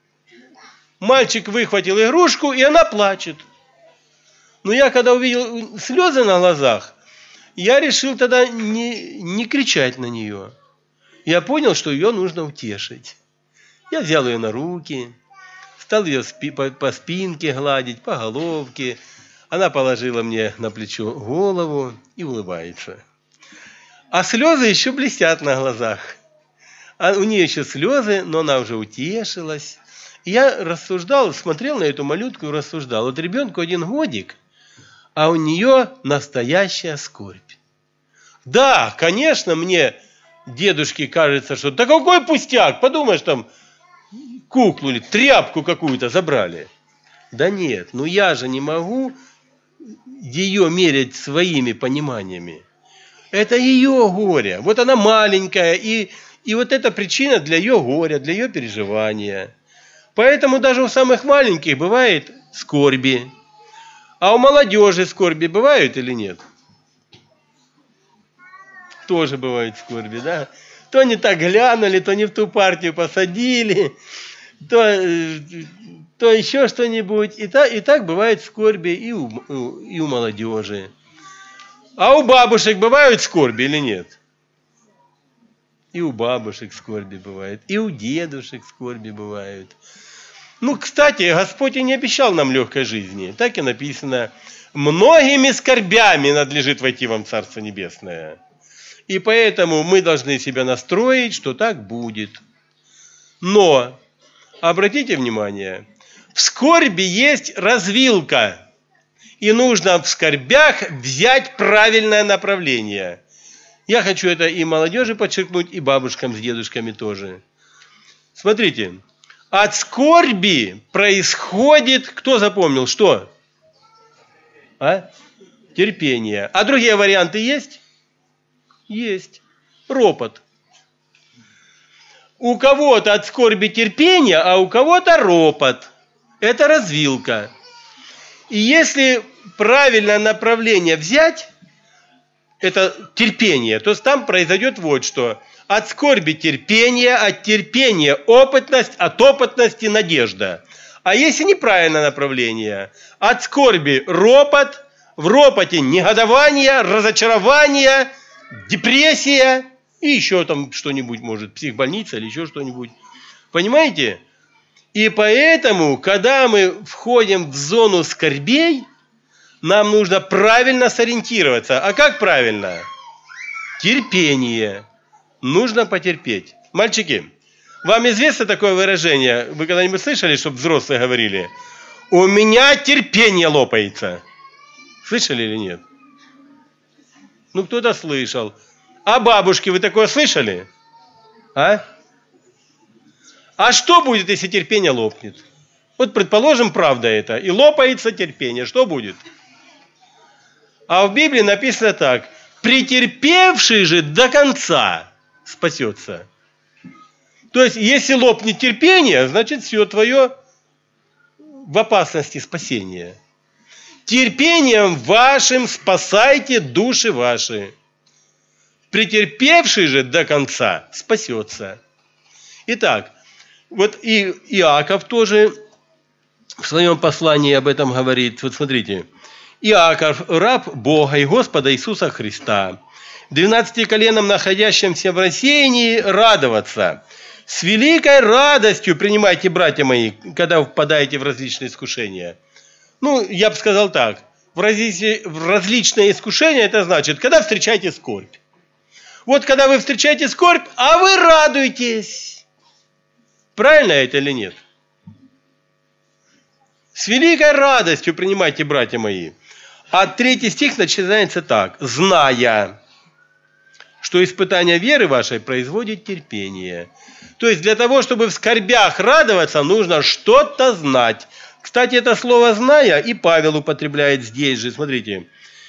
мальчик выхватил игрушку, и она плачет. Но я когда увидел слезы на глазах, я решил тогда не кричать на нее. Я понял, что ее нужно утешить. Я взял ее на руки, стал ее по спинке гладить, по головке. Она положила мне на плечо голову и улыбается. А слезы еще блестят на глазах. А у нее еще слезы, но она уже утешилась. И я рассуждал, смотрел на эту малютку и рассуждал. Вот ребенку 1 годик, а у нее настоящая скорбь. Да, конечно, мне, дедушке, кажется, что да какой пустяк, подумаешь, там куклу или тряпку какую-то забрали. Да нет, ну я же не могу ее мерять своими пониманиями. Это ее горе. Вот она маленькая, и вот это причина для ее горя, для ее переживания. Поэтому даже у самых маленьких бывает скорби. А у молодежи скорби бывают или нет? Тоже бывают скорби, да? То не так глянули, то не в ту партию посадили, то еще что-нибудь. И так бывает скорби и у молодежи. А у бабушек бывают скорби или нет? И у бабушек скорби бывает, и у дедушек скорби бывают. Ну, кстати, Господь и не обещал нам легкой жизни. Так и написано: многими скорбями надлежит войти вам в Царство Небесное. И поэтому мы должны себя настроить, что так будет. Но, обратите внимание, в скорби есть развилка. И нужно в скорбях взять правильное направление. Я хочу это и молодежи подчеркнуть, и бабушкам с дедушками тоже. Смотрите, от скорби происходит, кто запомнил, что? Терпение. А другие варианты есть? Есть. Ропот. У кого-то от скорби терпение, а у кого-то ропот. Это развилка. И если правильное направление взять, это терпение, то там произойдет вот что. От скорби терпение, от терпения опытность, от опытности надежда. А если неправильное направление, от скорби ропот, в ропоте негодование, разочарование, депрессия и еще там что-нибудь, может, психбольница или еще что-нибудь. Понимаете? И поэтому, когда мы входим в зону скорбей, нам нужно правильно сориентироваться. А как правильно? Терпение. Нужно потерпеть. Мальчики, вам известно такое выражение? Вы когда-нибудь слышали, чтобы взрослые говорили? У меня терпение лопается. Слышали или нет? Ну, кто-то слышал. А бабушки, вы такое слышали? А что будет, если терпение лопнет? Вот, предположим, правда это. И лопается терпение. Что будет? А в Библии написано так. Претерпевший же до конца спасется. То есть, если лопнет терпение, значит, все твое в опасности спасения. Терпением вашим спасайте души ваши. Претерпевший же до конца спасется. Итак, вот и Иаков тоже в своем послании об этом говорит. Вот смотрите. Иаков, раб Бога и Господа Иисуса Христа, 12 коленам, находящимся в рассеянии, радоваться. С великой радостью принимайте, братья мои, когда впадаете в различные искушения. Ну, я бы сказал так. В различные искушения, это значит, когда встречаете скорбь. Вот когда вы встречаете скорбь, а вы радуетесь. Правильно это или нет? С великой радостью принимайте, братья мои. А 3 стих начинается так. Зная, что испытание веры вашей производит терпение. То есть для того, чтобы в скорбях радоваться, нужно что-то знать. Кстати, это слово «зная» и Павел употребляет здесь же. Смотрите.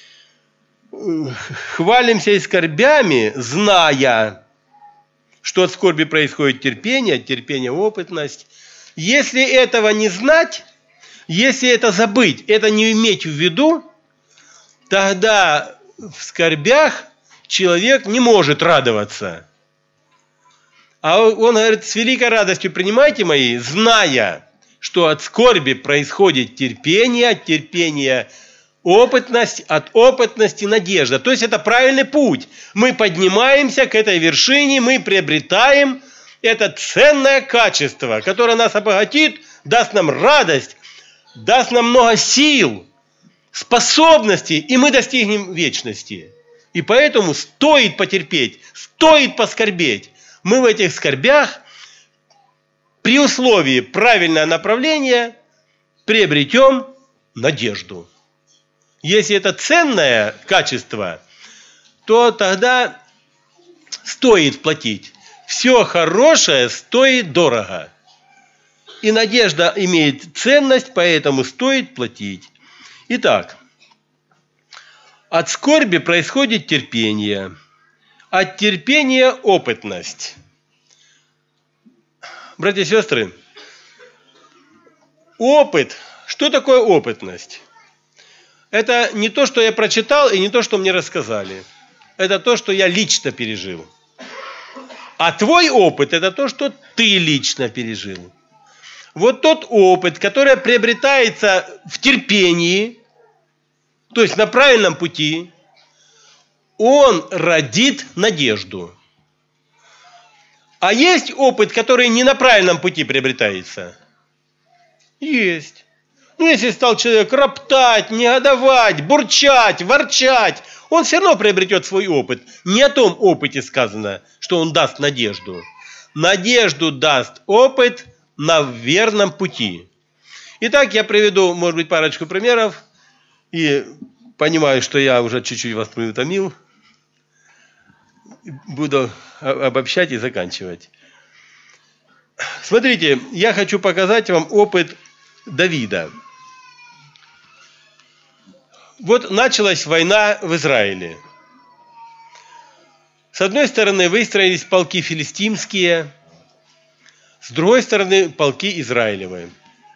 Хвалимся и скорбями, зная, что от скорби происходит терпение, от терпения опытность. Если этого не знать, если это забыть, это не иметь в виду, тогда в скорбях человек не может радоваться. А он говорит, с великой радостью принимайте мои, зная, что от скорби происходит терпение, от терпения опытность, от опытности надежда. То есть это правильный путь. Мы поднимаемся к этой вершине, мы приобретаем это ценное качество, которое нас обогатит, даст нам радость, даст нам много сил, способностей, и мы достигнем вечности. И поэтому стоит потерпеть, стоит поскорбеть. Мы в этих скорбях при условии правильного направления приобретем надежду. Если это ценное качество, то тогда стоит платить. Все хорошее стоит дорого. И надежда имеет ценность, поэтому стоит платить. Итак, от скорби происходит терпение, от терпения опытность. Братья и сестры, опыт, что такое опытность? Это не то, что я прочитал, и не то, что мне рассказали. Это то, что я лично пережил. А твой опыт – это то, что ты лично пережил. Вот тот опыт, который приобретается в терпении, то есть на правильном пути, он родит надежду. А есть опыт, который не на правильном пути приобретается? Есть. Ну, если стал человек роптать, негодовать, бурчать, ворчать, он все равно приобретет свой опыт. Не о том опыте сказано, что он даст надежду. Надежду даст опыт на верном пути. Итак, я приведу, может быть, парочку примеров. И понимаю, что я уже чуть-чуть вас утомил. Буду обобщать и заканчивать. Смотрите, я хочу показать вам опыт Давида. Вот началась война в Израиле. С одной стороны выстроились полки филистимские, с другой стороны полки израилевые.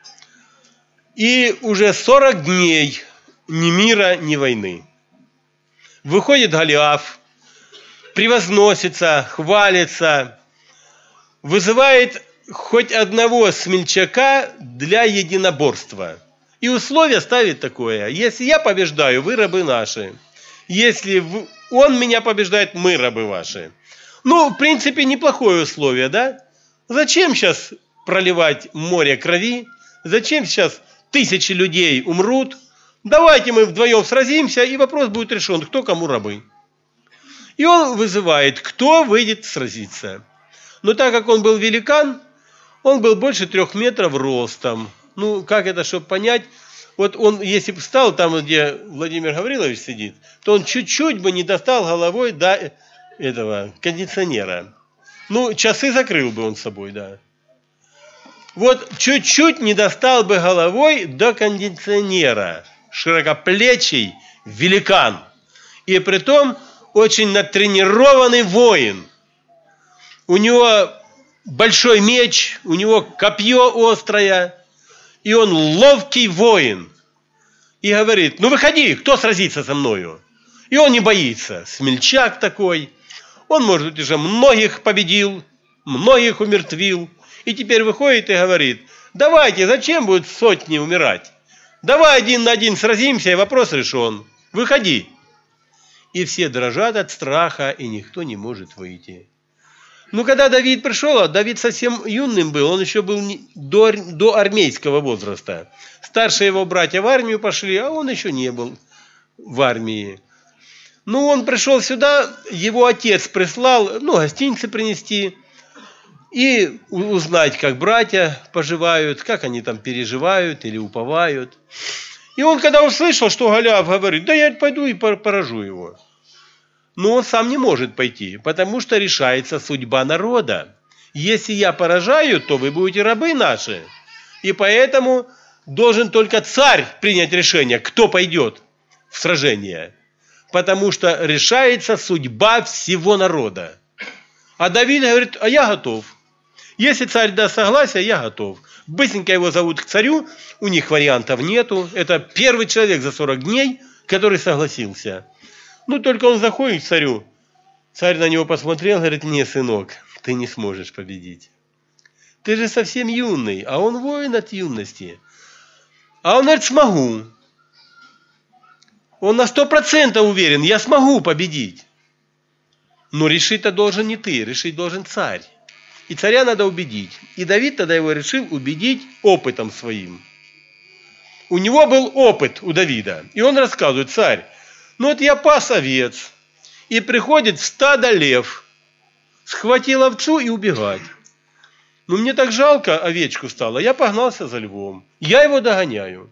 И уже 40 дней ни мира, ни войны. Выходит Голиаф, превозносится, хвалится, вызывает хоть одного смельчака для единоборства. И условие ставит такое: если я побеждаю, вы рабы наши. Если он меня побеждает, мы рабы ваши. Ну, в принципе, неплохое условие, да? Зачем сейчас проливать море крови? Зачем сейчас тысячи людей умрут? Давайте мы вдвоем сразимся, и вопрос будет решен, кто кому рабы. И он вызывает, кто выйдет сразиться. Но так как он был великан, он был больше 3 метров ростом. Ну, как это, чтобы понять? Вот он, если бы встал там, где Владимир Гаврилович сидит, то он чуть-чуть бы не достал головой до этого кондиционера. Ну, часы закрыл бы он с собой, да. Вот чуть-чуть не достал бы головой до кондиционера. Широкоплечий великан. И притом очень натренированный воин. У него большой меч, у него копье острое, и он ловкий воин. И говорит: ну выходи, кто сразится со мною? И он не боится, смельчак такой. Он, может быть, уже многих победил, многих умертвил. И теперь выходит и говорит: давайте, зачем будут сотни умирать? Давай 1 на 1 сразимся, и вопрос решен. Выходи. И все дрожат от страха, и никто не может выйти. Ну, когда Давид пришел, Давид совсем юным был, он еще был до армейского возраста. Старшие его братья в армию пошли, а он еще не был в армии. Ну, он пришел сюда, его отец прислал, гостинцы принести и узнать, как братья поживают, как они там переживают или уповают. И он, когда услышал, что Голиаф говорит: да я пойду и поражу его. Но он сам не может пойти, потому что решается судьба народа. Если я поражаю, то вы будете рабы наши. И поэтому должен только царь принять решение, кто пойдет в сражение. Потому что решается судьба всего народа. А Давид говорит: а я готов. Если царь даст согласие, я готов. Быстренько его зовут к царю, у них вариантов нету. Это первый человек за 40 дней, который согласился. Ну, только он заходит к царю. Царь на него посмотрел, говорит: не, сынок, ты не сможешь победить. Ты же совсем юный, а он воин от юности. А он говорит: смогу. Он на 100% уверен: я смогу победить. Но решить-то должен не ты, решить должен царь. И царя надо убедить. И Давид тогда его решил убедить опытом своим. У него был опыт, у Давида. И он рассказывает: царь, ну вот я пас овец, и приходит в стадо лев, схватил овцу и убегать. Ну мне так жалко овечку стало, я погнался за львом. Я его догоняю.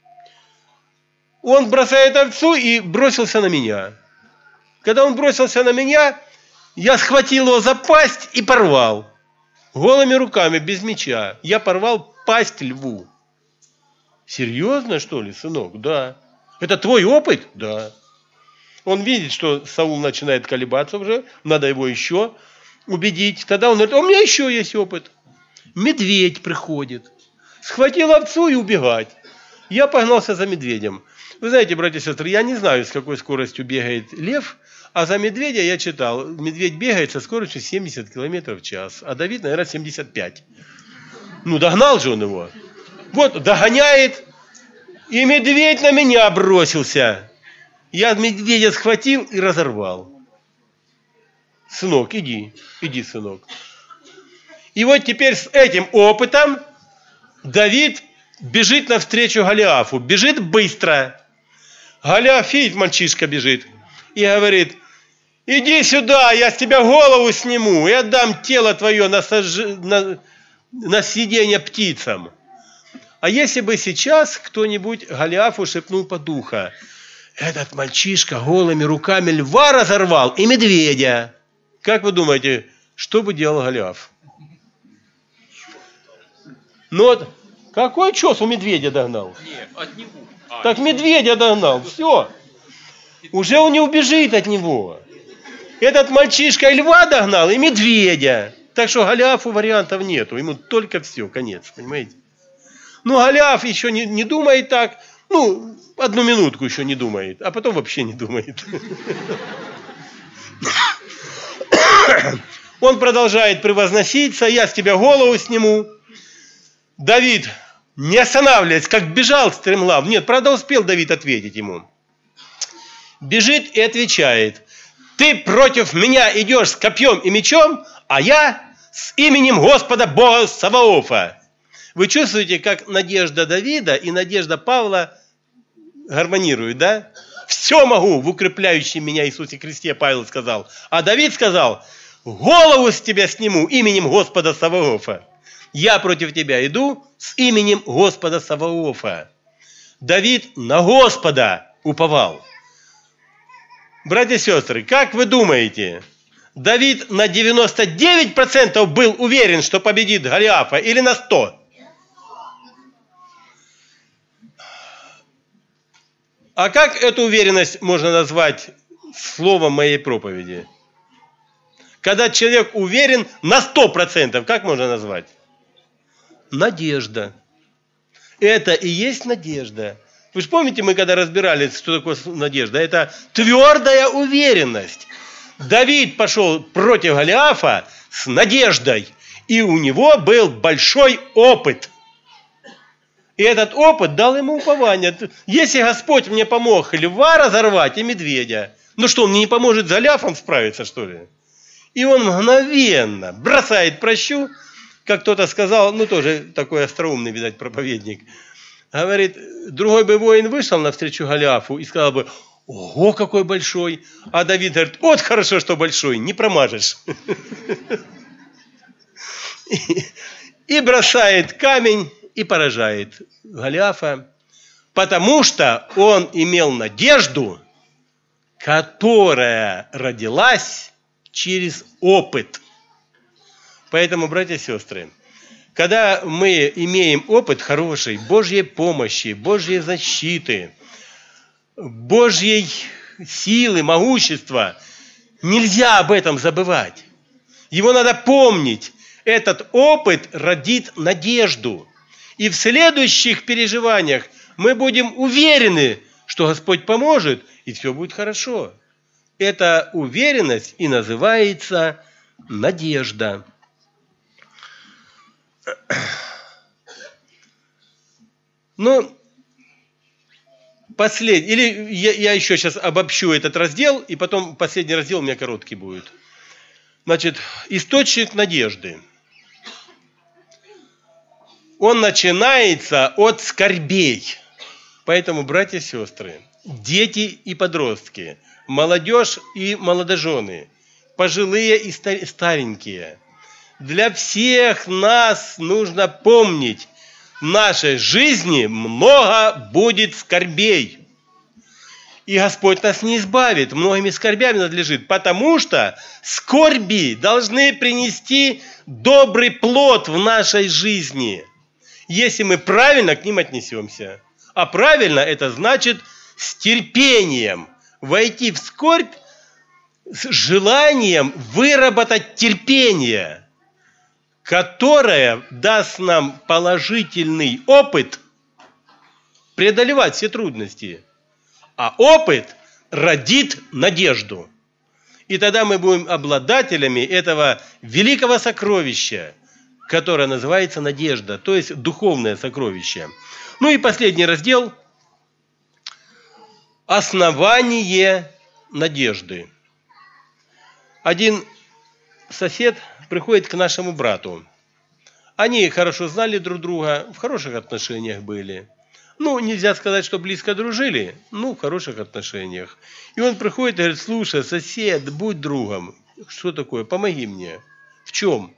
Он бросает овцу и бросился на меня. Когда он бросился на меня, я схватил его за пасть и порвал. Голыми руками, без меча. Я порвал пасть льву. Серьезно, что ли, сынок? Да. Это твой опыт? Да. Он видит, что Саул начинает колебаться уже, надо его еще убедить. Тогда он говорит: у меня еще есть опыт. Медведь приходит, схватил овцу и убегать. Я погнался за медведем. Вы знаете, братья и сестры, я не знаю, с какой скоростью бегает лев, а за медведя я читал. Медведь бегает со скоростью 70 км в час, а Давид, наверное, 75. Ну, догнал же он его. Вот, догоняет, и медведь на меня бросился. Я медведя схватил и разорвал. Сынок, иди, сынок. И вот теперь с этим опытом Давид бежит навстречу Голиафу. Бежит быстро. Голиаф, видит, мальчишка бежит. И говорит: иди сюда, я с тебя голову сниму и отдам тело твое на съедение птицам. А если бы сейчас кто-нибудь Голиафу шепнул под ухо: этот мальчишка голыми руками льва разорвал и медведя. Как вы думаете, что бы делал Голиаф? Ну вот, какой чес у медведя догнал? Нет, от него. Так медведя догнал, все. Уже он не убежит от него. Этот мальчишка и льва догнал, и медведя. Так что Голиафу вариантов нету, ему только все, конец, понимаете? Ну, Голиаф еще не думает так, 1 минутку еще не думает, а потом вообще не думает. Он продолжает превозноситься: я с тебя голову сниму. Давид, не останавливаясь, как бежал стремглав. Нет, правда, успел Давид ответить ему. Бежит и отвечает: ты против меня идешь с копьем и мечом, а я с именем Господа Бога Саваофа. Вы чувствуете, как надежда Давида и надежда Павла гармонируют, да? Все могу в укрепляющем меня Иисусе Христе, Павел сказал. А Давид сказал: голову с тебя сниму именем Господа Саваофа. Я против тебя иду с именем Господа Саваофа. Давид на Господа уповал. Братья и сестры, как вы думаете, Давид на 99% был уверен, что победит Голиафа, или на 100%? А как эту уверенность можно назвать словом моей проповеди. Когда человек уверен на 100%, как можно назвать? Надежда. Это и есть надежда. Вы же помните, мы когда разбирали, что такое надежда? Это твердая уверенность. Давид пошел против Голиафа с надеждой, и у него был большой опыт. И этот опыт дал ему упование. Если Господь мне помог льва разорвать и медведя, ну что, он мне не поможет с Голиафом справиться, что ли? И он мгновенно бросает прощу, как кто-то сказал, ну тоже такой остроумный, видать, проповедник. Говорит, другой бы воин вышел навстречу Голиафу и сказал бы: ого, какой большой. А Давид говорит: вот хорошо, что большой, не промажешь. И бросает камень и поражает Голиафа, потому что он имел надежду, которая родилась через опыт. Поэтому, братья и сестры, когда мы имеем опыт хороший, Божьей помощи, Божьей защиты, Божьей силы, могущества, нельзя об этом забывать. Его надо помнить. Этот опыт родит надежду. И в следующих переживаниях мы будем уверены, что Господь поможет, и все будет хорошо. Эта уверенность и называется надежда. Ну, последний, или я еще сейчас обобщу этот раздел, и потом последний раздел у меня короткий будет. Значит, источник надежды. Он начинается от скорбей. Поэтому, братья и сестры, дети и подростки, молодежь и молодожены, пожилые и старенькие, для всех нас нужно помнить, в нашей жизни много будет скорбей. И Господь нас не избавит, многими скорбями надлежит, потому что скорби должны принести добрый плод в нашей жизни, если мы правильно к ним отнесемся. А правильно это значит с терпением войти в скорбь с желанием выработать терпение, которое даст нам положительный опыт преодолевать все трудности. А опыт родит надежду. И тогда мы будем обладателями этого великого сокровища, которое называется надежда, то есть духовное сокровище. Ну и последний раздел – основание надежды. Один сосед приходит к нашему брату. Они хорошо знали друг друга, в хороших отношениях были. Ну, нельзя сказать, что близко дружили, но в хороших отношениях. И он приходит и говорит: слушай, сосед, будь другом. Что такое? Помоги мне. В чем?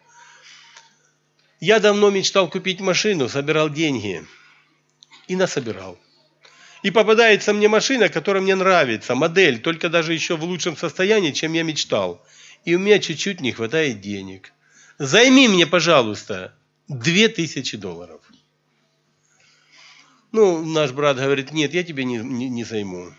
Я давно мечтал купить машину, собирал деньги. И насобирал. И попадается мне машина, которая мне нравится, модель, только даже еще в лучшем состоянии, чем я мечтал. И у меня чуть-чуть не хватает денег. Займи мне, пожалуйста, $2000. Ну, наш брат говорит: нет, я тебе не займу.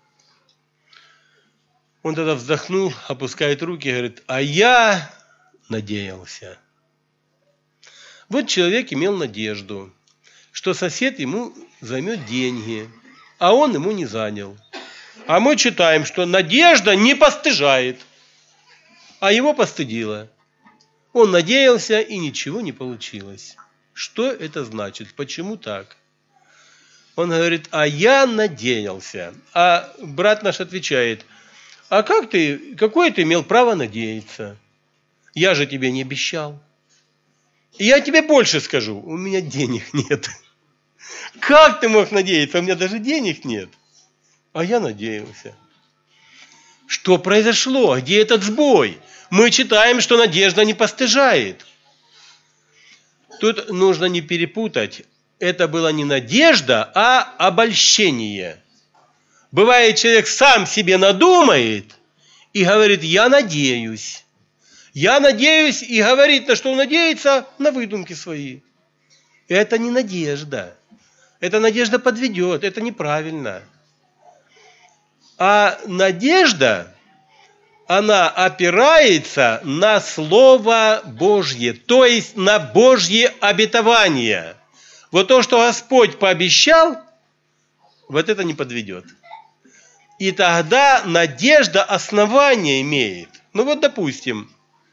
Он тогда вздохнул, опускает руки и говорит: а я надеялся. Вот человек имел надежду, что сосед ему займет деньги, а он ему не занял. А мы читаем, что надежда не постыжает, а его постыдило. Он надеялся, и ничего не получилось. Что это значит? Почему так? Он говорит: а я надеялся. А брат наш отвечает: а какое ты имел право надеяться? Я же тебе не обещал. И я тебе больше скажу: у меня денег нет. Как ты мог надеяться? У меня даже денег нет. А я надеялся. Что произошло? Где этот сбой? Мы читаем, что надежда не постыжает. Тут нужно не перепутать. Это была не надежда, а обольщение. Бывает, человек сам себе надумает и говорит: я надеюсь. Я надеюсь, и говорит, на что он надеется, на выдумки свои. Это не надежда. Эта надежда подведет, это неправильно. А надежда, она опирается на Слово Божье, то есть на Божье обетование. Вот то, что Господь пообещал, вот это не подведет. И тогда надежда основание имеет. Ну вот, допустим,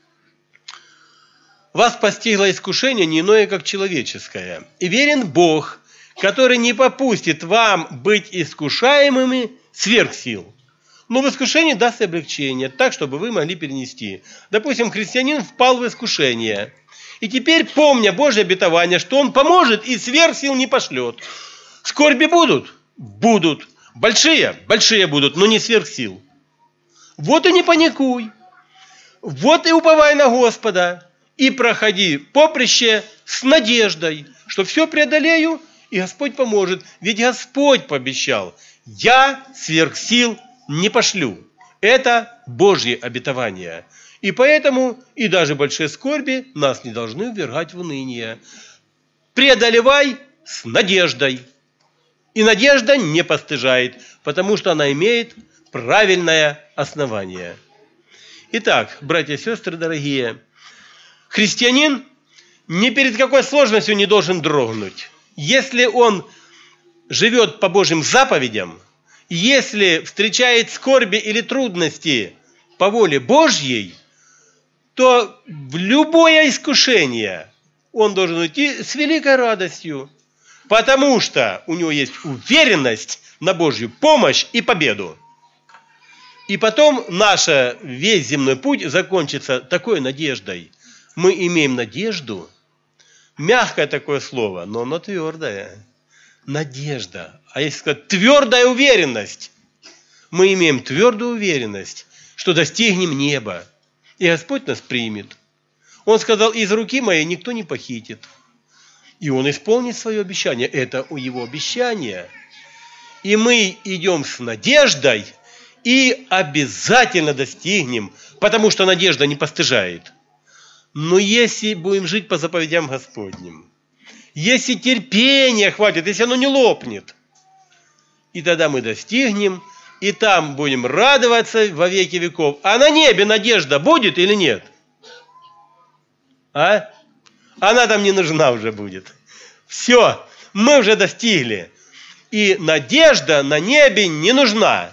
вас постигло искушение не иное, как человеческое. И верен Бог, который не попустит вам быть искушаемыми сверх сил. Но в искушении даст облегчение, так, чтобы вы могли перенести. Допустим, христианин впал в искушение. И теперь, помня Божье обетование, что он поможет и сверх сил не пошлет. Скорби будут? Будут. Большие? Большие будут, но не сверх сил. Вот и не паникуй. Вот и уповай на Господа. И проходи поприще с надеждой, что все преодолею, и Господь поможет. Ведь Господь пообещал: я сверх сил не пошлю. Это Божье обетование. И поэтому и даже большие скорби нас не должны ввергать в уныние. Преодолевай с надеждой. И надежда не постыжает, потому что она имеет правильное основание. Итак, братья и сестры дорогие, христианин ни перед какой сложностью не должен дрогнуть. Если он живет по Божьим заповедям, если встречает скорби или трудности по воле Божьей, то в любое искушение он должен уйти с великой радостью, потому что у него есть уверенность на Божью помощь и победу. И потом наш весь земной путь закончится такой надеждой. Мы имеем надежду, мягкое такое слово, но оно твердое. Надежда. А если сказать твердая уверенность, мы имеем твердую уверенность, что достигнем неба. И Господь нас примет. Он сказал: из руки моей никто не похитит. И Он исполнит свое обещание. Это Его обещание. И мы идем с надеждой и обязательно достигнем, потому что надежда не постыжает. Но если будем жить по заповедям Господним, если терпения хватит, если оно не лопнет, и тогда мы достигнем, и там будем радоваться во веки веков. А на небе надежда будет или нет? А? Она там не нужна уже будет. Все, мы уже достигли. И надежда на небе не нужна.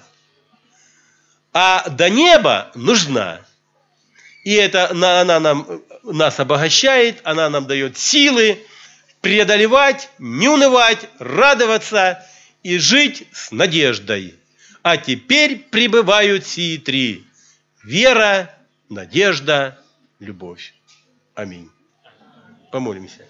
А до неба нужна. И это она нас обогащает, она нам дает силы преодолевать, не унывать, радоваться и жить с надеждой. А теперь пребывают сии три: вера, надежда, любовь. Аминь. Помолимся.